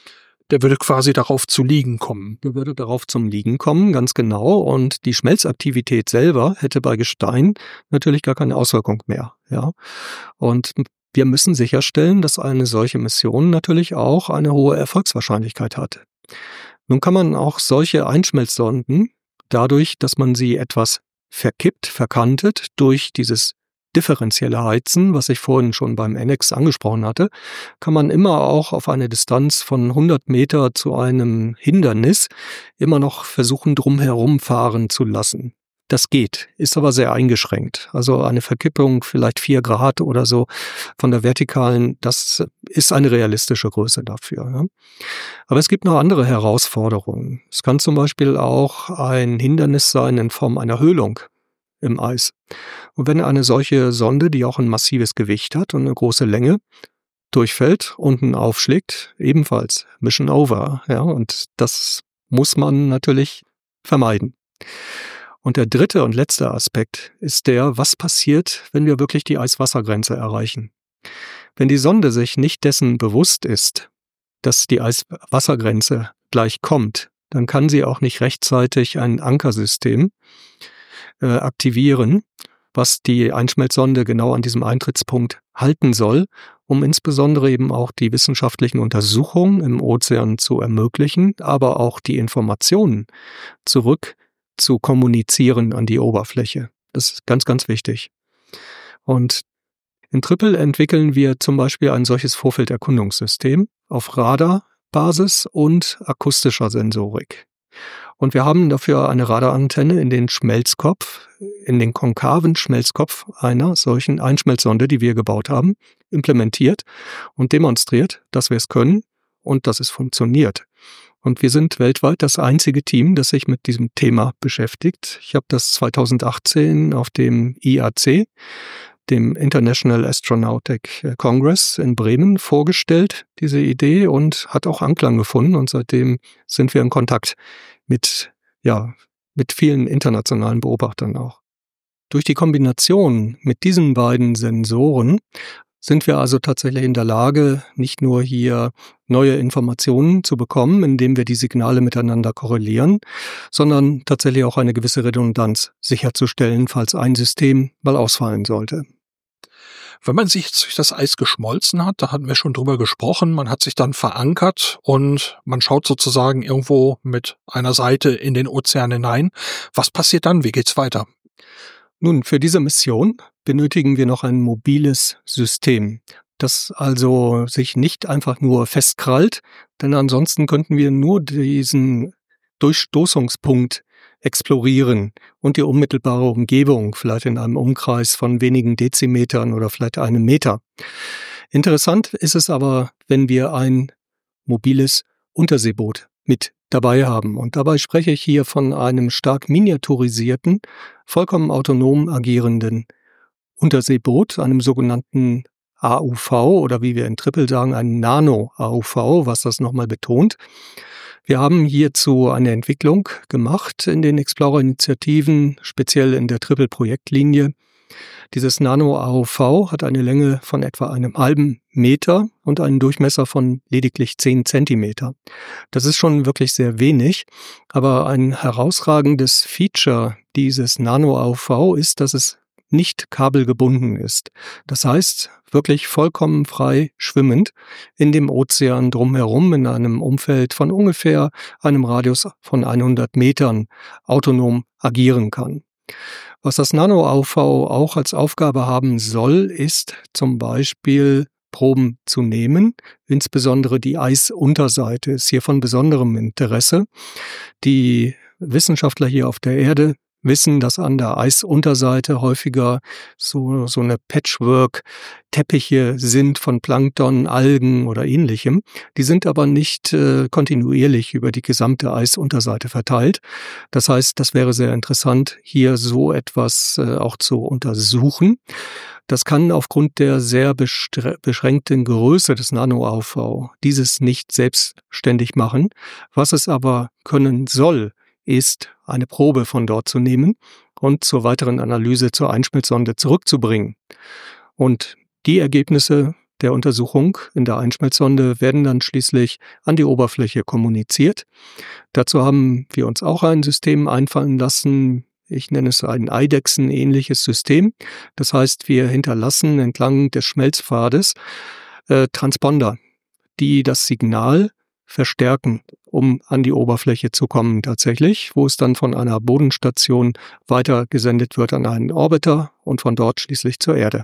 Der würde quasi darauf zu liegen kommen. Der würde darauf zum Liegen kommen, ganz genau. Und die Schmelzaktivität selber hätte bei Gestein natürlich gar keine Auswirkung mehr. Ja. Und wir müssen sicherstellen, dass eine solche Mission natürlich auch eine hohe Erfolgswahrscheinlichkeit hat. Nun kann man auch solche Einschmelzsonden, dadurch, dass man sie etwas verkippt, verkantet, durch dieses differenzielle Heizen, was ich vorhin schon beim N X angesprochen hatte, kann man immer auch auf eine Distanz von hundert Meter zu einem Hindernis immer noch versuchen, drumherum fahren zu lassen. Das geht, ist aber sehr eingeschränkt. Also eine Verkippung vielleicht vier Grad oder so von der vertikalen, das ist eine realistische Größe dafür. Ja. Aber es gibt noch andere Herausforderungen. Es kann zum Beispiel auch ein Hindernis sein in Form einer Höhlung im Eis. Und wenn eine solche Sonde, die auch ein massives Gewicht hat und eine große Länge, durchfällt, unten aufschlägt, ebenfalls Mission over. Ja, und das muss man natürlich vermeiden. Und der dritte und letzte Aspekt ist der, was passiert, wenn wir wirklich die Eiswassergrenze erreichen. Wenn die Sonde sich nicht dessen bewusst ist, dass die Eiswassergrenze gleich kommt, dann kann sie auch nicht rechtzeitig ein Ankersystem äh, aktivieren, was die Einschmelzsonde genau an diesem Eintrittspunkt halten soll, um insbesondere eben auch die wissenschaftlichen Untersuchungen im Ozean zu ermöglichen, aber auch die Informationen zurück zu kommunizieren an die Oberfläche. Das ist ganz, ganz wichtig. Und in Trippel entwickeln wir zum Beispiel ein solches Vorfelderkundungssystem auf Radarbasis und akustischer Sensorik. Und wir haben dafür eine Radarantenne in den Schmelzkopf, in den konkaven Schmelzkopf einer solchen Einschmelzsonde, die wir gebaut haben, implementiert und demonstriert, dass wir es können und dass es funktioniert. Und wir sind weltweit das einzige Team, das sich mit diesem Thema beschäftigt. Ich habe das zweitausendachtzehn auf dem I A C, dem International Astronautic Congress in Bremen, vorgestellt, diese Idee, und hat auch Anklang gefunden. Und seitdem sind wir in Kontakt mit, ja, mit vielen internationalen Beobachtern auch. Durch die Kombination mit diesen beiden Sensoren sind wir also tatsächlich in der Lage, nicht nur hier neue Informationen zu bekommen, indem wir die Signale miteinander korrelieren, sondern tatsächlich auch eine gewisse Redundanz sicherzustellen, falls ein System mal ausfallen sollte. Wenn man sich jetzt durch das Eis geschmolzen hat, da hatten wir schon drüber gesprochen, man hat sich dann verankert und man schaut sozusagen irgendwo mit einer Seite in den Ozean hinein. Was passiert dann? Wie geht's weiter? Nun, für diese Mission benötigen wir noch ein mobiles System, das also sich nicht einfach nur festkrallt, denn ansonsten könnten wir nur diesen Durchstoßungspunkt explorieren und die unmittelbare Umgebung, vielleicht in einem Umkreis von wenigen Dezimetern oder vielleicht einem Meter. Interessant ist es aber, wenn wir ein mobiles Unterseeboot mit dabei haben. Und dabei spreche ich hier von einem stark miniaturisierten, vollkommen autonom agierenden Unterseeboot, einem sogenannten A U V oder wie wir in Trippel sagen, ein Nano-A U V, was das nochmal betont. Wir haben hierzu eine Entwicklung gemacht in den Explorer-Initiativen, speziell in der Trippel-Projektlinie, Dieses Nano-A O V hat eine Länge von etwa einem halben Meter und einen Durchmesser von lediglich zehn Zentimeter. Das ist schon wirklich sehr wenig, aber ein herausragendes Feature dieses Nano-A O V ist, dass es nicht kabelgebunden ist. Das heißt, wirklich vollkommen frei schwimmend in dem Ozean drumherum in einem Umfeld von ungefähr einem Radius von hundert Metern autonom agieren kann. Was das Nano-A O V auch als Aufgabe haben soll, ist zum Beispiel Proben zu nehmen. Insbesondere die Eisunterseite ist hier von besonderem Interesse. Die Wissenschaftler hier auf der Erde wissen, dass an der Eisunterseite häufiger so, so eine Patchwork-Teppiche sind von Plankton, Algen oder ähnlichem. Die sind aber nicht äh, kontinuierlich über die gesamte Eisunterseite verteilt. Das heißt, das wäre sehr interessant, hier so etwas äh, auch zu untersuchen. Das kann aufgrund der sehr beschränkten Größe des Nano-A O V dieses nicht selbstständig machen. Was es aber können soll, ist, eine Probe von dort zu nehmen und zur weiteren Analyse zur Einschmelzsonde zurückzubringen. Und die Ergebnisse der Untersuchung in der Einschmelzsonde werden dann schließlich an die Oberfläche kommuniziert. Dazu haben wir uns auch ein System einfallen lassen. Ich nenne es ein Eidechsen-ähnliches System. Das heißt, wir hinterlassen entlang des Schmelzpfades äh, Transponder, die das Signal verstärken, um an die Oberfläche zu kommen tatsächlich, wo es dann von einer Bodenstation weiter gesendet wird an einen Orbiter und von dort schließlich zur Erde.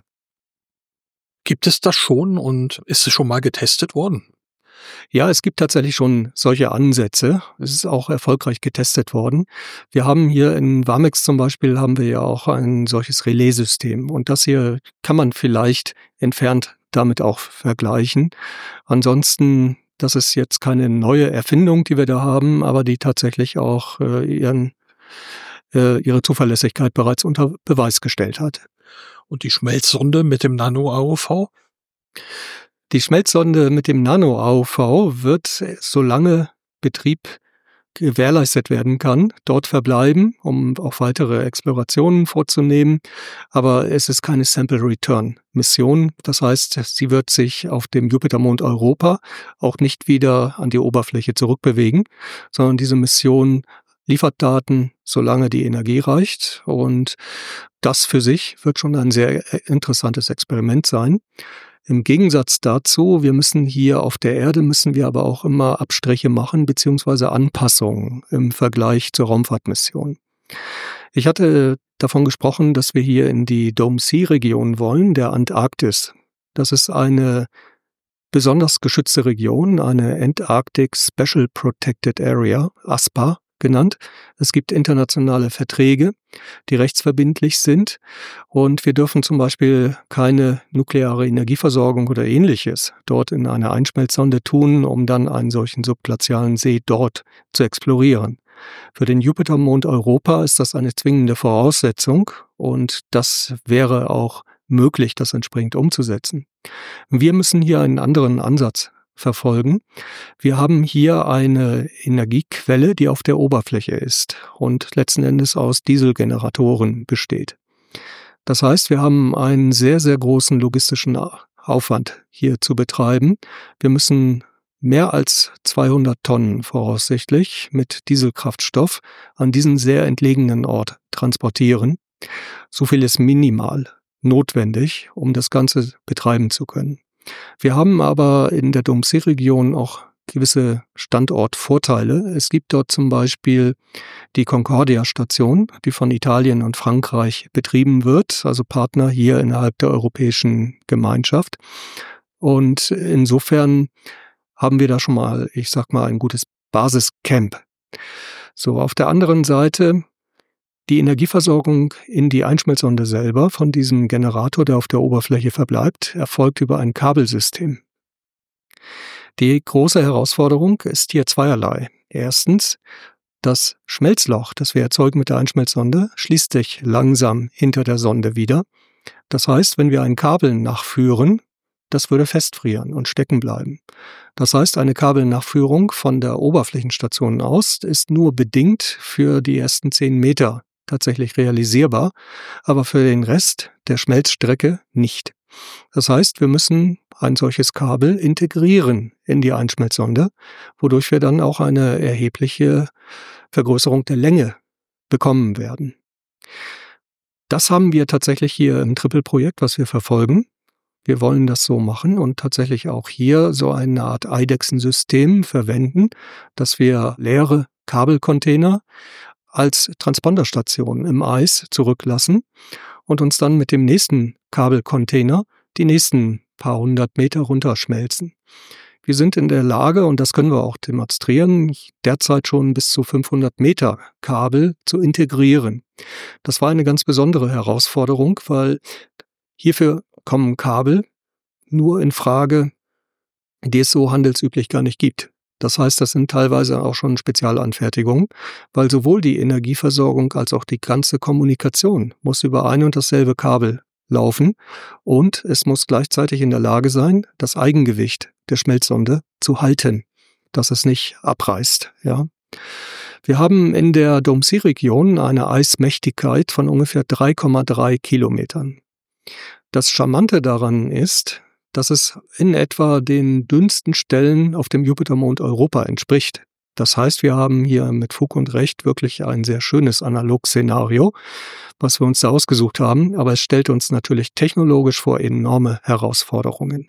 Gibt es das schon und ist es schon mal getestet worden? Ja, es gibt tatsächlich schon solche Ansätze. Es ist auch erfolgreich getestet worden. Wir haben hier in WAMEX zum Beispiel haben wir ja auch ein solches Relaissystem und das hier kann man vielleicht entfernt damit auch vergleichen. Ansonsten das ist jetzt keine neue Erfindung, die wir da haben, aber die tatsächlich auch äh, ihren, äh, ihre Zuverlässigkeit bereits unter Beweis gestellt hat. Und die Schmelzsonde mit dem Nano-A O V? Die Schmelzsonde mit dem Nano-A O V wird, solange Betrieb gewährleistet werden kann, dort verbleiben, um auch weitere Explorationen vorzunehmen. Aber es ist keine Sample-Return-Mission. Das heißt, sie wird sich auf dem Jupitermond Europa auch nicht wieder an die Oberfläche zurückbewegen, sondern diese Mission liefert Daten, solange die Energie reicht. Und das für sich wird schon ein sehr interessantes Experiment sein. Im Gegensatz dazu, wir müssen hier auf der Erde, müssen wir aber auch immer Abstriche machen, beziehungsweise Anpassungen im Vergleich zur Raumfahrtmission. Ich hatte davon gesprochen, dass wir hier in die Dome-Sea-Region wollen, der Antarktis. Das ist eine besonders geschützte Region, eine Antarctic Special Protected Area, A S P A genannt. Es gibt internationale Verträge, die rechtsverbindlich sind und wir dürfen zum Beispiel keine nukleare Energieversorgung oder Ähnliches dort in einer Einschmelzsonde tun, um dann einen solchen subglazialen See dort zu explorieren. Für den Jupitermond Europa ist das eine zwingende Voraussetzung und das wäre auch möglich, das entsprechend umzusetzen. Wir müssen hier einen anderen Ansatz verfolgen. Wir haben hier eine Energiequelle, die auf der Oberfläche ist und letzten Endes aus Dieselgeneratoren besteht. Das heißt, wir haben einen sehr, sehr großen logistischen Aufwand hier zu betreiben. Wir müssen mehr als zweihundert Tonnen voraussichtlich mit Dieselkraftstoff an diesen sehr entlegenen Ort transportieren. So viel ist minimal notwendig, um das Ganze betreiben zu können. Wir haben aber in der Dome-Sea-Region auch gewisse Standortvorteile. Es gibt dort zum Beispiel die Concordia-Station, die von Italien und Frankreich betrieben wird, also Partner hier innerhalb der Europäischen Gemeinschaft. Und insofern haben wir da schon mal, ich sag mal, ein gutes Basiscamp. So, auf der anderen Seite die Energieversorgung in die Einschmelzsonde selber von diesem Generator, der auf der Oberfläche verbleibt, erfolgt über ein Kabelsystem. Die große Herausforderung ist hier zweierlei. Erstens, das Schmelzloch, das wir erzeugen mit der Einschmelzsonde, schließt sich langsam hinter der Sonde wieder. Das heißt, wenn wir ein Kabel nachführen, das würde festfrieren und stecken bleiben. Das heißt, eine Kabelnachführung von der Oberflächenstation aus ist nur bedingt für die ersten zehn Meter tatsächlich realisierbar, aber für den Rest der Schmelzstrecke nicht. Das heißt, wir müssen ein solches Kabel integrieren in die Einschmelzsonde, wodurch wir dann auch eine erhebliche Vergrößerung der Länge bekommen werden. Das haben wir tatsächlich hier im Triple-Projekt, was wir verfolgen. Wir wollen das so machen und tatsächlich auch hier so eine Art Eidechsensystem verwenden, dass wir leere Kabelcontainer als Transponderstation im Eis zurücklassen und uns dann mit dem nächsten Kabelcontainer die nächsten paar hundert Meter runterschmelzen. Wir sind in der Lage, und das können wir auch demonstrieren, derzeit schon bis zu fünfhundert Meter Kabel zu integrieren. Das war eine ganz besondere Herausforderung, weil hierfür kommen Kabel nur in Frage, die es so handelsüblich gar nicht gibt. Das heißt, das sind teilweise auch schon Spezialanfertigungen, weil sowohl die Energieversorgung als auch die ganze Kommunikation muss über ein und dasselbe Kabel laufen und es muss gleichzeitig in der Lage sein, das Eigengewicht der Schmelzsonde zu halten, dass es nicht abreißt. Ja. Wir haben in der Dome-C-Region eine Eismächtigkeit von ungefähr drei Komma drei Kilometern. Das Charmante daran ist, dass es in etwa den dünnsten Stellen auf dem Jupitermond Europa entspricht. Das heißt, wir haben hier mit Fug und Recht wirklich ein sehr schönes Analog-Szenario, was wir uns da ausgesucht haben, aber es stellt uns natürlich technologisch vor enorme Herausforderungen.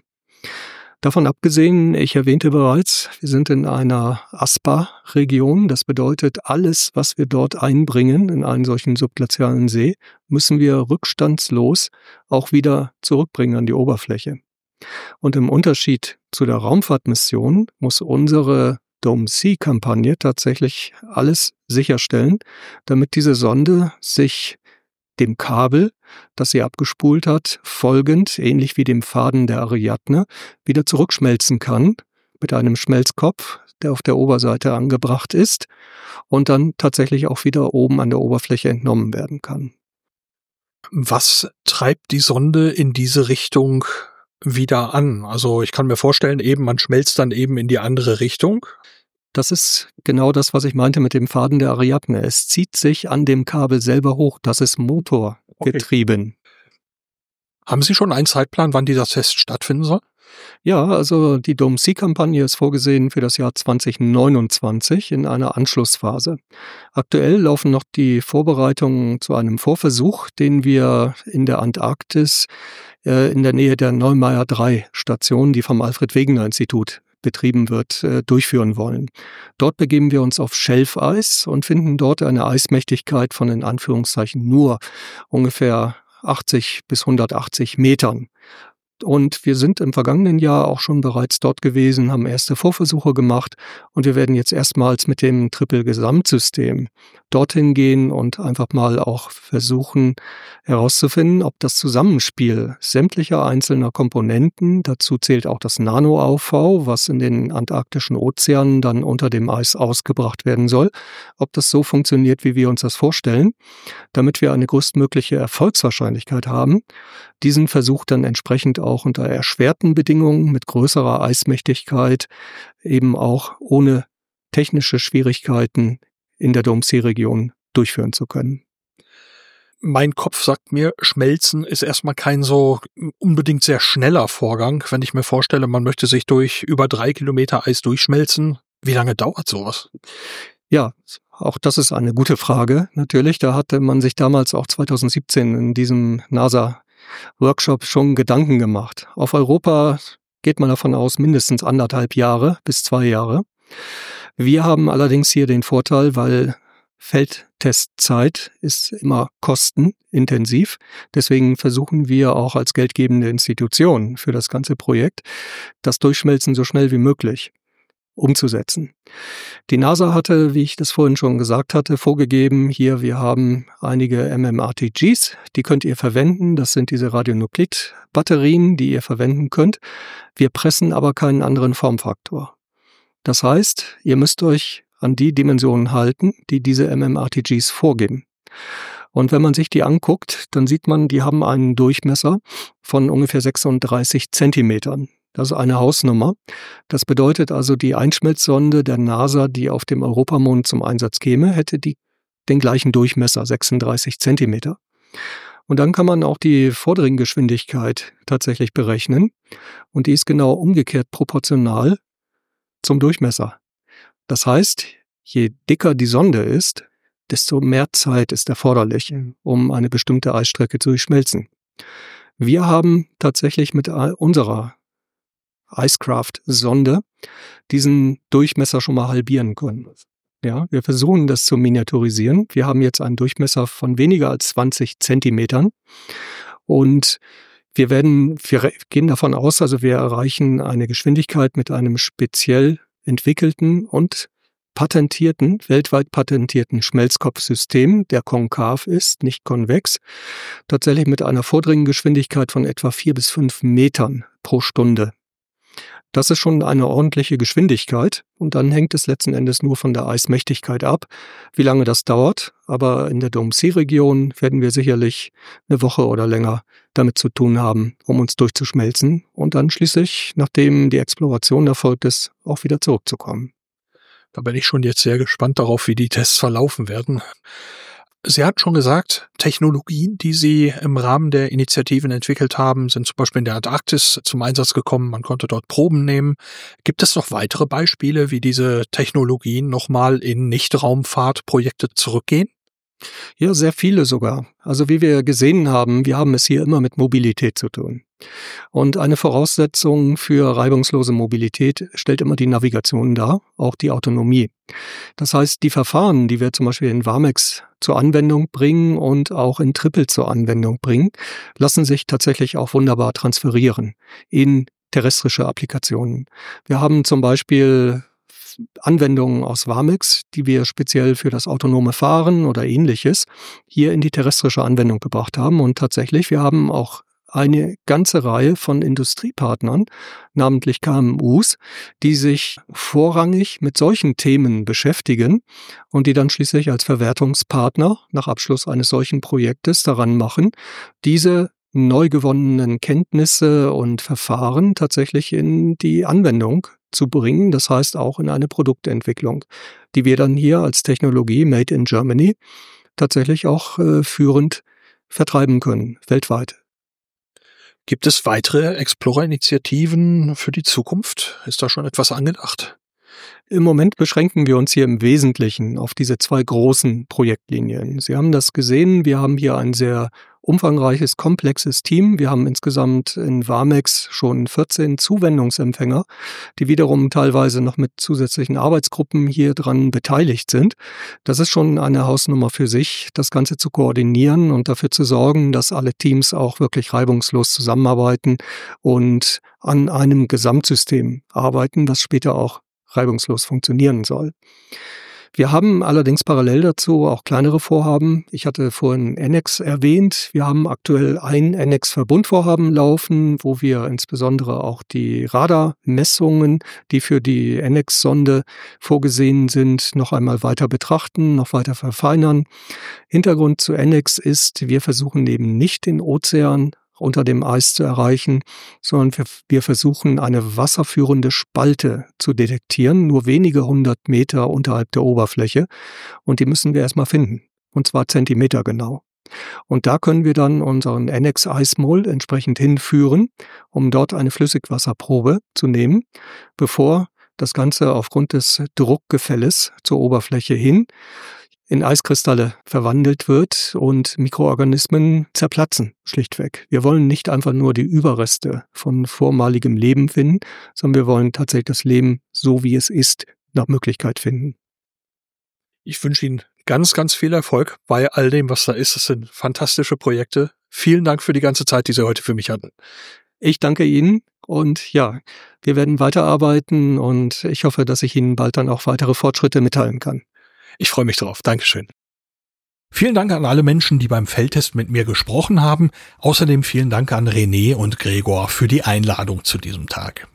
Davon abgesehen, ich erwähnte bereits, wir sind in einer Aspa-Region. Das bedeutet, alles, was wir dort einbringen in einen solchen subglazialen See, müssen wir rückstandslos auch wieder zurückbringen an die Oberfläche. Und im Unterschied zu der Raumfahrtmission muss unsere Dome-C-Kampagne tatsächlich alles sicherstellen, damit diese Sonde sich dem Kabel, das sie abgespult hat, folgend, ähnlich wie dem Faden der Ariadne, wieder zurückschmelzen kann mit einem Schmelzkopf, der auf der Oberseite angebracht ist und dann tatsächlich auch wieder oben an der Oberfläche entnommen werden kann. Was treibt die Sonde in diese Richtung wieder an? Also ich kann mir vorstellen, eben man schmelzt dann eben in die andere Richtung. Das ist genau das, was ich meinte mit dem Faden der Ariadne. Es zieht sich an dem Kabel selber hoch. Das ist motorgetrieben. Okay. Haben Sie schon einen Zeitplan, wann dieser Test stattfinden soll? Ja, also die Dome-C-Kampagne ist vorgesehen für das Jahr zwanzig neunundzwanzig in einer Anschlussphase. Aktuell laufen noch die Vorbereitungen zu einem Vorversuch, den wir in der Antarktis äh, in der Nähe der Neumeier drei Station, die vom Alfred-Wegener-Institut betrieben wird, äh, durchführen wollen. Dort begeben wir uns auf Schelfeis und finden dort eine Eismächtigkeit von in Anführungszeichen nur ungefähr achtzig bis hundertachtzig Metern. Und wir sind im vergangenen Jahr auch schon bereits dort gewesen, haben erste Vorversuche gemacht und wir werden jetzt erstmals mit dem Triple-Gesamtsystem dorthin gehen und einfach mal auch versuchen herauszufinden, ob das Zusammenspiel sämtlicher einzelner Komponenten, dazu zählt auch das Nano-A U V, was in den antarktischen Ozeanen dann unter dem Eis ausgebracht werden soll, ob das so funktioniert, wie wir uns das vorstellen, damit wir eine größtmögliche Erfolgswahrscheinlichkeit haben, diesen Versuch dann entsprechend auch unter erschwerten Bedingungen mit größerer Eismächtigkeit, eben auch ohne technische Schwierigkeiten in der Dome-C-Region durchführen zu können. Mein Kopf sagt mir, Schmelzen ist erstmal kein so unbedingt sehr schneller Vorgang. Wenn ich mir vorstelle, man möchte sich durch über drei Kilometer Eis durchschmelzen, wie lange dauert sowas? Ja, auch das ist eine gute Frage. Natürlich, da hatte man sich damals auch zweitausendsiebzehn in diesem NASA-Workshop schon Gedanken gemacht. Auf Europa geht man davon aus, mindestens anderthalb Jahre bis zwei Jahre. Wir haben allerdings hier den Vorteil, weil Feldtestzeit ist immer kostenintensiv. Deswegen versuchen wir auch als geldgebende Institution für das ganze Projekt, das Durchschmelzen so schnell wie möglich umzusetzen. Die NASA hatte, wie ich das vorhin schon gesagt hatte, vorgegeben, hier wir haben einige M M R T Gs, die könnt ihr verwenden. Das sind diese Radionuklid-Batterien, die ihr verwenden könnt. Wir pressen aber keinen anderen Formfaktor. Das heißt, ihr müsst euch an die Dimensionen halten, die diese M M R T Gs vorgeben. Und wenn man sich die anguckt, dann sieht man, die haben einen Durchmesser von ungefähr sechsunddreißig Zentimetern. Das ist eine Hausnummer. Das bedeutet also, die Einschmelzsonde der NASA, die auf dem Europamond zum Einsatz käme, hätte die den gleichen Durchmesser, sechsunddreißig Zentimeter. Und dann kann man auch die Vordringgeschwindigkeit tatsächlich berechnen. Und die ist genau umgekehrt proportional zum Durchmesser. Das heißt, je dicker die Sonde ist, desto mehr Zeit ist erforderlich, um eine bestimmte Eisstrecke zu durchschmelzen. Wir haben tatsächlich mit unserer Icecraft-Sonde diesen Durchmesser schon mal halbieren können. Ja, wir versuchen das zu miniaturisieren. Wir haben jetzt einen Durchmesser von weniger als zwanzig Zentimetern und wir werden, wir gehen davon aus, also wir erreichen eine Geschwindigkeit mit einem speziell entwickelten und patentierten, weltweit patentierten Schmelzkopfsystem, der konkav ist, nicht konvex, tatsächlich mit einer Vordringgeschwindigkeit von etwa vier bis fünf Metern pro Stunde. Das ist schon eine ordentliche Geschwindigkeit und dann hängt es letzten Endes nur von der Eismächtigkeit ab, wie lange das dauert. Aber in der Dome-C-Region werden wir sicherlich eine Woche oder länger damit zu tun haben, um uns durchzuschmelzen und dann schließlich, nachdem die Exploration erfolgt ist, auch wieder zurückzukommen. Da bin ich schon jetzt sehr gespannt darauf, wie die Tests verlaufen werden. Sie hat schon gesagt, Technologien, die Sie im Rahmen der Initiativen entwickelt haben, sind zum Beispiel in der Antarktis zum Einsatz gekommen. Man konnte dort Proben nehmen. Gibt es noch weitere Beispiele, wie diese Technologien nochmal in Nicht-Raumfahrtprojekte zurückgehen? Ja, sehr viele sogar. Also wie wir gesehen haben, wir haben es hier immer mit Mobilität zu tun. Und eine Voraussetzung für reibungslose Mobilität stellt immer die Navigation dar, auch die Autonomie. Das heißt, die Verfahren, die wir zum Beispiel in WAMEX zur Anwendung bringen und auch in Triple zur Anwendung bringen, lassen sich tatsächlich auch wunderbar transferieren in terrestrische Applikationen. Wir haben zum Beispiel Anwendungen aus WAMEX, die wir speziell für das autonome Fahren oder Ähnliches hier in die terrestrische Anwendung gebracht haben. Und tatsächlich, wir haben auch eine ganze Reihe von Industriepartnern, namentlich K M Us, die sich vorrangig mit solchen Themen beschäftigen und die dann schließlich als Verwertungspartner nach Abschluss eines solchen Projektes daran machen, diese neu gewonnenen Kenntnisse und Verfahren tatsächlich in die Anwendung zu bringen, das heißt auch in eine Produktentwicklung, die wir dann hier als Technologie Made in Germany tatsächlich auch äh, führend vertreiben können, weltweit. Gibt es weitere Explorer-Initiativen für die Zukunft? Ist da schon etwas angedacht? Im Moment beschränken wir uns hier im Wesentlichen auf diese zwei großen Projektlinien. Sie haben das gesehen, wir haben hier ein sehr umfangreiches, komplexes Team. Wir haben insgesamt in WAMEX schon vierzehn Zuwendungsempfänger, die wiederum teilweise noch mit zusätzlichen Arbeitsgruppen hier dran beteiligt sind. Das ist schon eine Hausnummer für sich, das Ganze zu koordinieren und dafür zu sorgen, dass alle Teams auch wirklich reibungslos zusammenarbeiten und an einem Gesamtsystem arbeiten, das später auch reibungslos funktionieren soll. Wir haben allerdings parallel dazu auch kleinere Vorhaben. Ich hatte vorhin Annex erwähnt. Wir haben aktuell ein Annex-Verbundvorhaben laufen, wo wir insbesondere auch die Radarmessungen, die für die Annex-Sonde vorgesehen sind, noch einmal weiter betrachten, noch weiter verfeinern. Hintergrund zu Annex ist, wir versuchen eben nicht den Ozean unter dem Eis zu erreichen, sondern wir, wir versuchen eine wasserführende Spalte zu detektieren, nur wenige hundert Meter unterhalb der Oberfläche und die müssen wir erstmal finden, und zwar zentimetergenau. Und da können wir dann unseren Annex Ice Mole entsprechend hinführen, um dort eine Flüssigwasserprobe zu nehmen, bevor das Ganze aufgrund des Druckgefälles zur Oberfläche hin in Eiskristalle verwandelt wird und Mikroorganismen zerplatzen, schlichtweg. Wir wollen nicht einfach nur die Überreste von vormaligem Leben finden, sondern wir wollen tatsächlich das Leben, so wie es ist, nach Möglichkeit finden. Ich wünsche Ihnen ganz, ganz viel Erfolg bei all dem, was da ist. Es sind fantastische Projekte. Vielen Dank für die ganze Zeit, die Sie heute für mich hatten. Ich danke Ihnen und ja, wir werden weiterarbeiten und ich hoffe, dass ich Ihnen bald dann auch weitere Fortschritte mitteilen kann. Ich freue mich drauf. Dankeschön. Vielen Dank an alle Menschen, die beim Feldtest mit mir gesprochen haben. Außerdem vielen Dank an René und Gregor für die Einladung zu diesem Tag.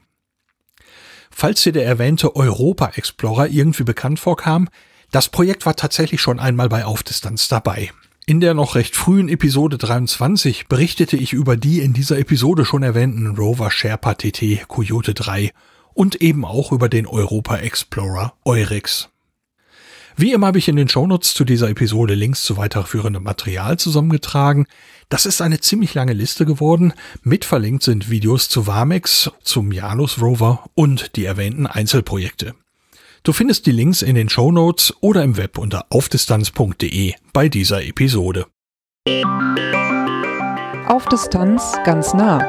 Falls dir der erwähnte Europa Explorer irgendwie bekannt vorkam, das Projekt war tatsächlich schon einmal bei Auf Distanz dabei. In der noch recht frühen Episode dreiundzwanzig berichtete ich über die in dieser Episode schon erwähnten Rover Sherpa T T Coyote drei und eben auch über den Europa Explorer Eurex. Wie immer habe ich in den Shownotes zu dieser Episode Links zu weiterführendem Material zusammengetragen. Das ist eine ziemlich lange Liste geworden. Mit verlinkt sind Videos zu WAMEX, zum Janus Rover und die erwähnten Einzelprojekte. Du findest die Links in den Shownotes oder im Web unter aufdistanz punkt de bei dieser Episode. Auf Distanz ganz nah.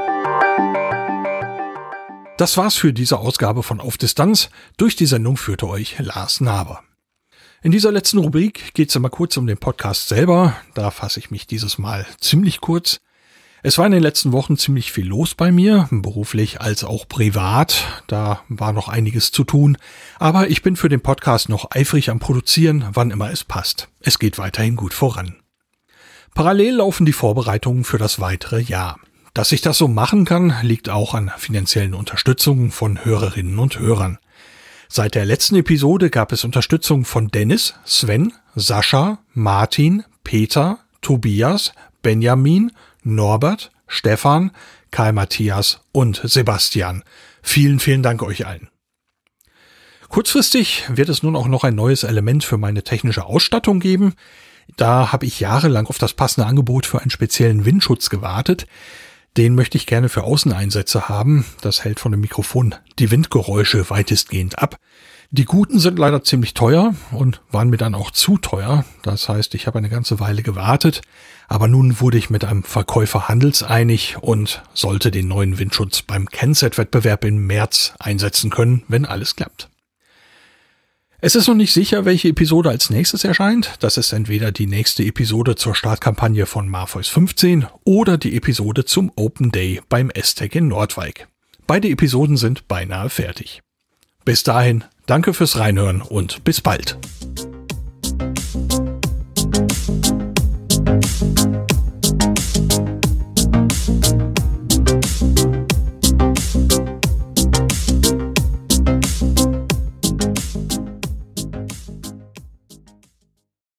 Das war's für diese Ausgabe von Auf Distanz. Durch die Sendung führte euch Lars Naber. In dieser letzten Rubrik geht's immer kurz um den Podcast selber. Da fasse ich mich dieses Mal ziemlich kurz. Es war in den letzten Wochen ziemlich viel los bei mir, beruflich als auch privat. Da war noch einiges zu tun. Aber ich bin für den Podcast noch eifrig am Produzieren, wann immer es passt. Es geht weiterhin gut voran. Parallel laufen die Vorbereitungen für das weitere Jahr. Dass ich das so machen kann, liegt auch an finanziellen Unterstützungen von Hörerinnen und Hörern. Seit der letzten Episode gab es Unterstützung von Dennis, Sven, Sascha, Martin, Peter, Tobias, Benjamin, Norbert, Stefan, Kai Matthias und Sebastian. Vielen, vielen Dank euch allen. Kurzfristig wird es nun auch noch ein neues Element für meine technische Ausstattung geben. Da habe ich jahrelang auf das passende Angebot für einen speziellen Windschutz gewartet. Den möchte ich gerne für Außeneinsätze haben. Das hält von dem Mikrofon die Windgeräusche weitestgehend ab. Die guten sind leider ziemlich teuer und waren mir dann auch zu teuer. Das heißt, ich habe eine ganze Weile gewartet. Aber nun wurde ich mit einem Verkäufer handelseinig und sollte den neuen Windschutz beim Kenset-Wettbewerb im März einsetzen können, wenn alles klappt. Es ist noch nicht sicher, welche Episode als nächstes erscheint. Das ist entweder die nächste Episode zur Startkampagne von Morpheus fünfzehn oder die Episode zum Open Day beim ESTEC in Nordwijk. Beide Episoden sind beinahe fertig. Bis dahin, danke fürs Reinhören und bis bald.